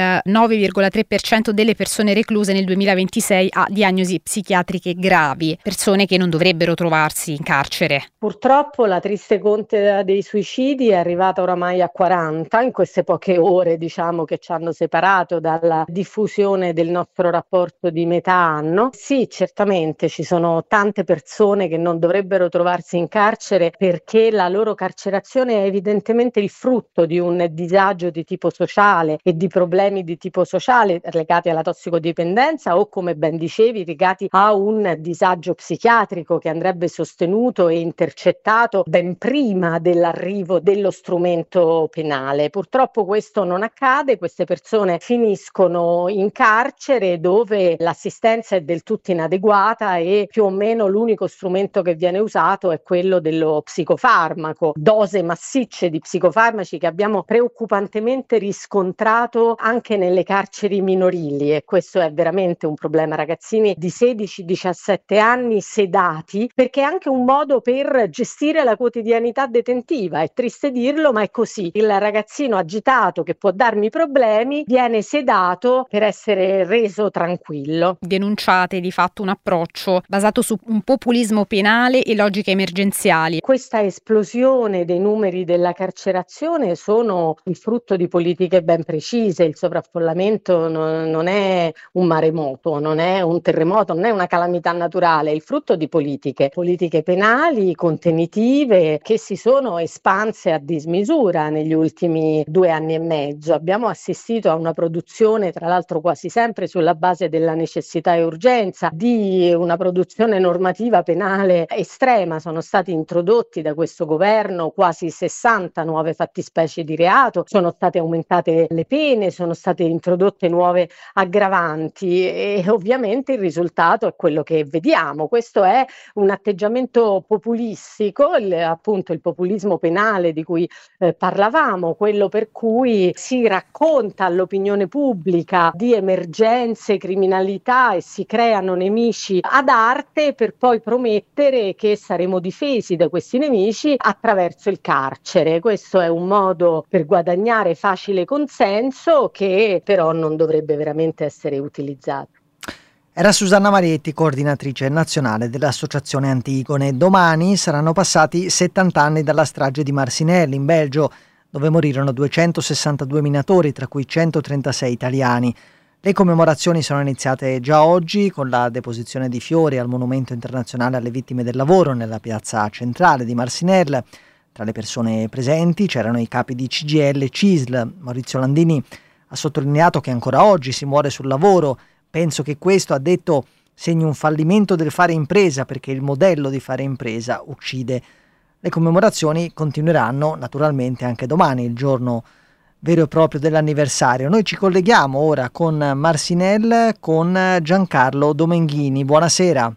il nove virgola tre per cento delle persone recluse nel duemilaventisei ha diagnosi psichiatriche gravi, persone che non dovrebbero trovarsi in carcere. Purtroppo la triste conta dei suicidi è arrivata oramai a quaranta in queste poche ore, diciamo, che ci hanno separato dalla diffusione del nostro rapporto di metà anno. Sì, certamente ci sono tante persone che non dovrebbero trovarsi in carcere perché la loro carcerazione è evidentemente il frutto di un disagio di tipo sociale e di problemi di tipo sociale legati alla tossicodipendenza o, come ben dicevi, legati a un disagio psichiatrico che andrebbe sostenuto e intercettato ben prima dell'arrivo dello strumento penale. Purtroppo questo non accade, queste persone finiscono in carcere dove l'assistenza è del tutto inadeguata e più o meno l'unico strumento che viene usato è quello dello psicofarmaco, dose massicce di psicofarmaci che abbiamo preoccupantemente riscontrato anche nelle carceri minorili, e questo è veramente un problema. Ragazzini di sedici diciassette anni sedati, perché è anche un modo per gestire la quotidianità detentiva. È triste dirlo, ma è così. Il ragazzino agitato che può darmi problemi viene sedato per essere reso tranquillo. Denunciate di fatto un approccio basato su un populismo penale e logiche emergenziali. Questa esplosione dei numeri della carcerazione sono il frutto di politiche ben precise. Il sovraffollamento non, non è un maremoto, non è un terremoto, non è una calamità naturale, è il frutto di politiche, politiche penali, contenitive, che si sono espanse a dismisura negli ultimi due anni e mezzo. Abbiamo assistito a una produzione, tra l'altro quasi sempre sulla base della necessità e urgenza, di una produzione normativa penale estrema. Sono stati introdotti da questo governo quasi sessanta nuove fattispecie di reato, sono state aumentate le pene, sono state introdotte nuove aggravanti e ovviamente il risultato è quello che vediamo. Questo è un atteggiamento populistico, il, appunto il populismo penale di cui eh, parlavamo, quello per cui si racconta all'opinione pubblica di emergenze, criminalità e si creano nemici ad arte per poi promettere che saremo difesi da questi nemici attraverso il carcere. Questo è un modo per guadagnare facile consenso che però non dovrebbe veramente essere utilizzato. Era Susanna Marietti, coordinatrice nazionale dell'Associazione Antigone. Domani saranno passati settanta anni dalla strage di Marcinelle in Belgio, dove morirono duecentosessantadue minatori, tra cui centotrentasei italiani. Le commemorazioni sono iniziate già oggi con la deposizione di fiori al Monumento Internazionale alle Vittime del Lavoro nella piazza centrale di Marcinelle. Tra le persone presenti c'erano i capi di C G I L e C I S L. Maurizio Landini ha sottolineato che ancora oggi si muore sul lavoro. Penso che questo, ha detto, segni un fallimento del fare impresa, perché il modello di fare impresa uccide. Le commemorazioni continueranno naturalmente anche domani, il giorno vero e proprio dell'anniversario. Noi ci colleghiamo ora con Marcinelle, con Giancarlo Domenghini. Buonasera.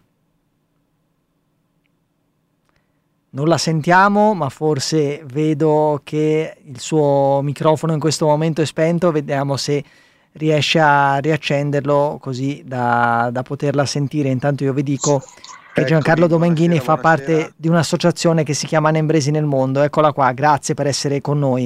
Non la sentiamo, ma forse vedo che il suo microfono in questo momento è spento. Vediamo se riesce a riaccenderlo così da, da poterla sentire. Intanto io vi dico che Giancarlo Domenghini fa parte di un'associazione che si chiama Nembresi nel Mondo. Eccola qua, grazie per essere con noi.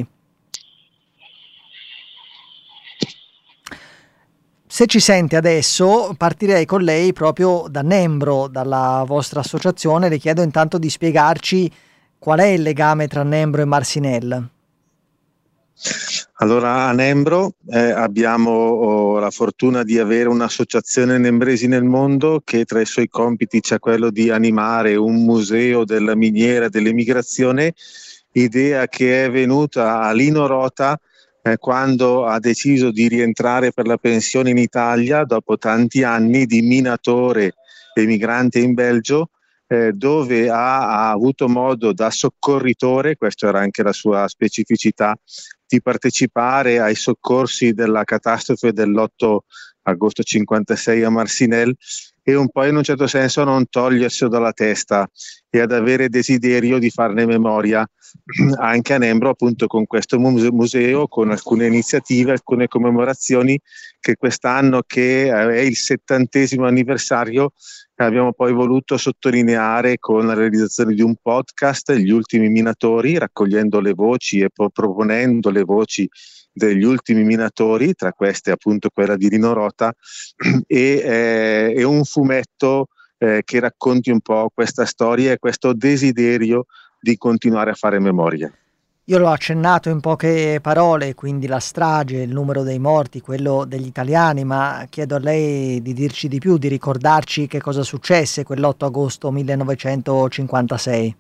Se ci sente adesso, partirei con lei proprio da Nembro, dalla vostra associazione. Le chiedo intanto di spiegarci qual è il legame tra Nembro e Marcinelle. Allora, a Nembro eh, abbiamo oh, la fortuna di avere un'associazione Nembresi nel Mondo che tra i suoi compiti c'è quello di animare un museo della miniera e dell'emigrazione, idea che è venuta a Lino Rota eh, quando ha deciso di rientrare per la pensione in Italia dopo tanti anni di minatore emigrante in Belgio, eh, dove ha, ha avuto modo da soccorritore, questa era anche la sua specificità, di partecipare ai soccorsi della catastrofe dell'otto agosto cinquantasei a Marcinelle e un po' in un certo senso non toglierselo dalla testa. e ad avere desiderio di farne memoria anche a Nembro, appunto con questo museo, con alcune iniziative, alcune commemorazioni che quest'anno, che è il settantesimo anniversario, abbiamo poi voluto sottolineare con la realizzazione di un podcast, Gli ultimi minatori, raccogliendo le voci e pro- proponendo le voci degli ultimi minatori, tra queste appunto quella di Rino Rota, e, eh, e un fumetto eh, che racconti un po' questa storia e questo desiderio di continuare a fare memoria. Io l'ho accennato in poche parole, quindi la strage, il numero dei morti, quello degli italiani, ma chiedo a lei di dirci di più, di ricordarci che cosa successe quell'otto agosto millenovecentocinquantasei.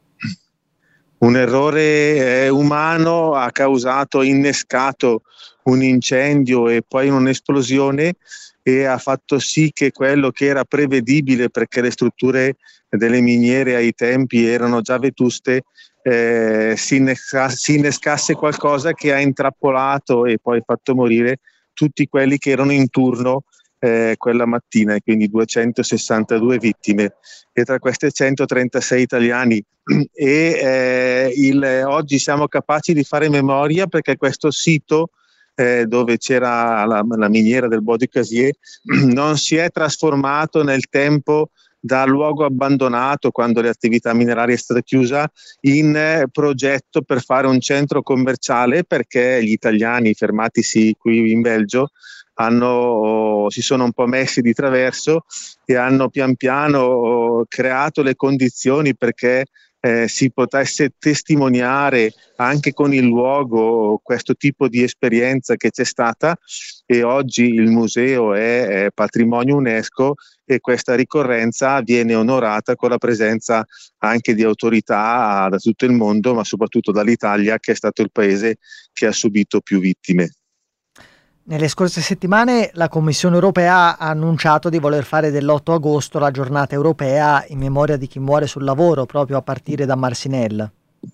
Un errore eh, umano ha causato, innescato un incendio e poi un'esplosione, e ha fatto sì che quello che era prevedibile, perché le strutture delle miniere ai tempi erano già vetuste, eh, si, innesca, si innescasse qualcosa che ha intrappolato e poi fatto morire tutti quelli che erano in turno eh, quella mattina, e quindi duecentosessantadue vittime, e tra queste centotrentasei italiani. E eh, il, oggi siamo capaci di fare memoria perché questo sito eh, dove c'era la, la miniera del Bois du Casier non si è trasformato nel tempo da luogo abbandonato, quando le attività minerarie è stata chiusa, in eh, progetto per fare un centro commerciale, perché gli italiani fermatisi qui in Belgio hanno, si sono un po' messi di traverso e hanno pian piano creato le condizioni perché eh, si potesse testimoniare anche con il luogo questo tipo di esperienza che c'è stata, e oggi il museo è, è patrimonio UNESCO, e questa ricorrenza viene onorata con la presenza anche di autorità da tutto il mondo, ma soprattutto dall'Italia, che è stato il paese che ha subito più vittime. Nelle scorse settimane la Commissione europea ha annunciato di voler fare dell'otto agosto la giornata europea in memoria di chi muore sul lavoro, proprio a partire da Marcinelle.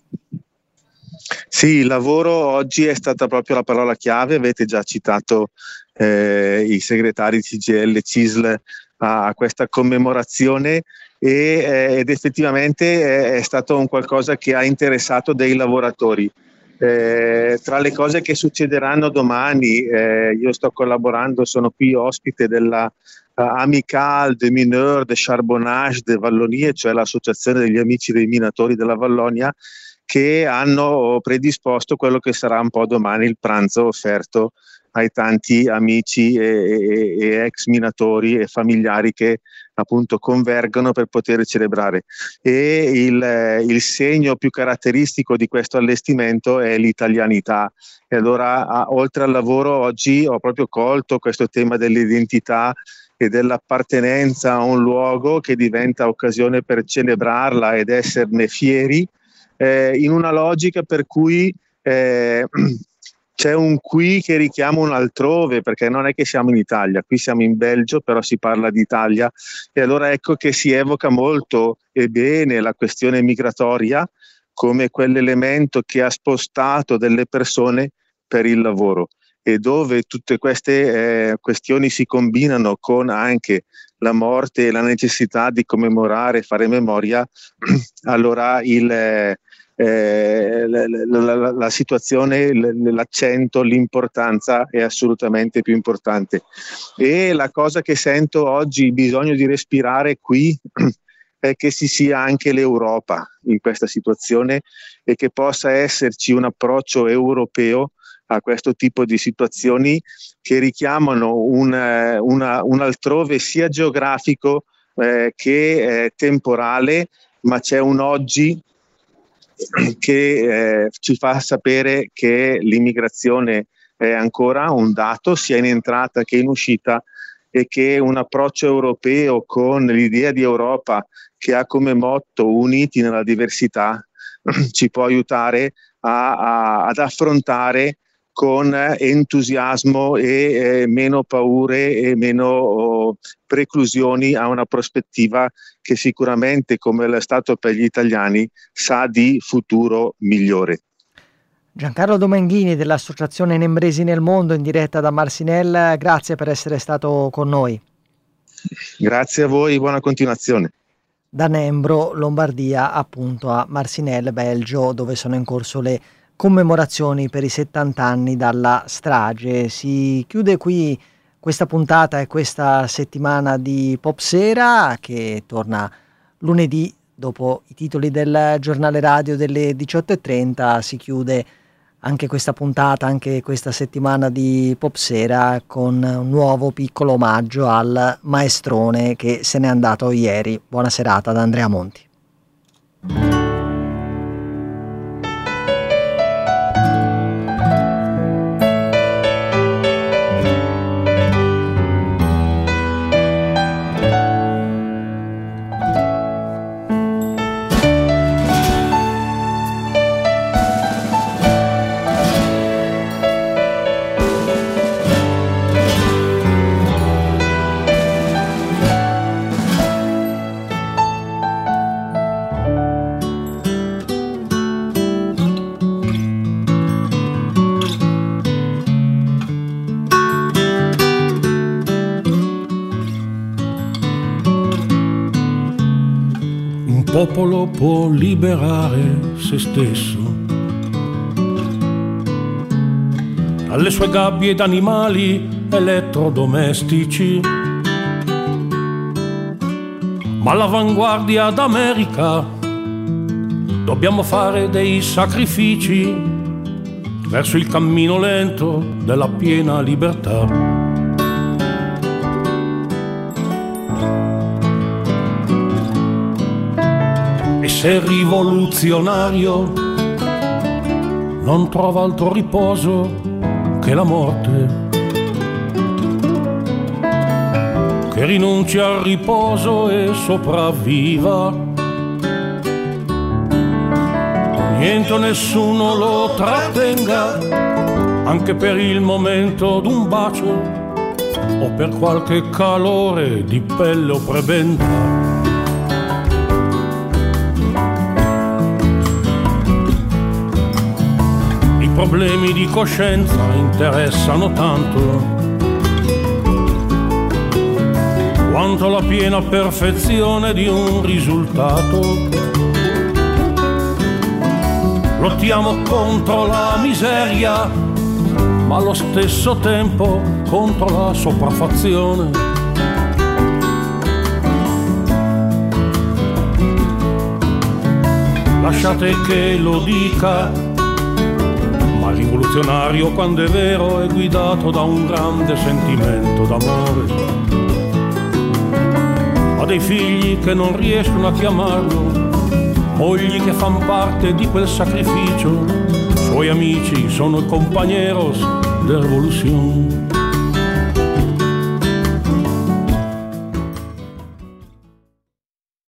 Sì, il lavoro oggi è stata proprio la parola chiave. Avete già citato eh, i segretari C G I L, C I S L a, a questa commemorazione, e, eh, ed effettivamente è, è stato un qualcosa che ha interessato dei lavoratori. Eh, tra le cose che succederanno domani, eh, io sto collaborando, sono qui ospite della uh, Amicale des Mineurs de Charbonnage de Wallonie, cioè l'associazione degli amici dei minatori della Vallonia, che hanno predisposto quello che sarà un po' domani il pranzo offerto ai tanti amici e, e, e ex minatori e familiari che appunto convergono per poter celebrare. E il, il segno più caratteristico di questo allestimento è l'italianità. E allora, a, oltre al lavoro, oggi ho proprio colto questo tema dell'identità e dell'appartenenza a un luogo, che diventa occasione per celebrarla ed esserne fieri, eh, in una logica per cui eh, c'è un qui che richiama un altrove, perché non è che siamo in Italia, qui siamo in Belgio, però si parla di Italia, e allora ecco che si evoca molto e bene la questione migratoria come quell'elemento che ha spostato delle persone per il lavoro, e dove tutte queste eh, questioni si combinano con anche la morte e la necessità di commemorare, fare memoria, allora il... Eh, Eh, la, la, la, la situazione, l'accento, l'importanza è assolutamente più importante. E la cosa che sento oggi bisogno di respirare qui è che ci sia anche l'Europa in questa situazione, e che possa esserci un approccio europeo a questo tipo di situazioni che richiamano un, una, un altrove sia geografico eh, che eh, temporale, ma c'è un oggi che eh, ci fa sapere che l'immigrazione è ancora un dato, sia in entrata che in uscita, e che un approccio europeo con l'idea di Europa che ha come motto uniti nella diversità ci può aiutare a, a, ad affrontare con entusiasmo e eh, meno paure e meno oh, preclusioni a una prospettiva che sicuramente, come è stato per gli italiani, sa di futuro migliore. Giancarlo Domenghini dell'Associazione Nembresi nel Mondo, in diretta da Marcinelle, grazie per essere stato con noi. Grazie a voi, buona continuazione. da Nembro, Lombardia, appunto a Marcinelle, Belgio, dove sono in corso le commemorazioni per i settanta anni dalla strage. Si chiude qui questa puntata e questa settimana di Popsera, che torna lunedì dopo i titoli del giornale radio delle diciotto e trenta. Si chiude anche questa puntata, anche questa settimana di Popsera, con un nuovo piccolo omaggio al maestrone che se n'è andato ieri. Buona serata da Andrea Monti. Il popolo può liberare se stesso dalle sue gabbie d'animali elettrodomestici, ma all'avanguardia d'America dobbiamo fare dei sacrifici verso il cammino lento della piena libertà. Se il rivoluzionario non trova altro riposo che la morte, che rinunci al riposo e sopravviva, niente o nessuno lo trattenga, anche per il momento d'un bacio o per qualche calore di pelle o prebenda. I problemi di coscienza interessano tanto quanto la piena perfezione di un risultato. Lottiamo contro la miseria, ma allo stesso tempo contro la sopraffazione. Lasciate che lo dica, ma il rivoluzionario, quando è vero, è guidato da un grande sentimento d'amore. Ha dei figli che non riescono a chiamarlo, mogli che fan parte di quel sacrificio, suoi amici sono i compañeros de revolución.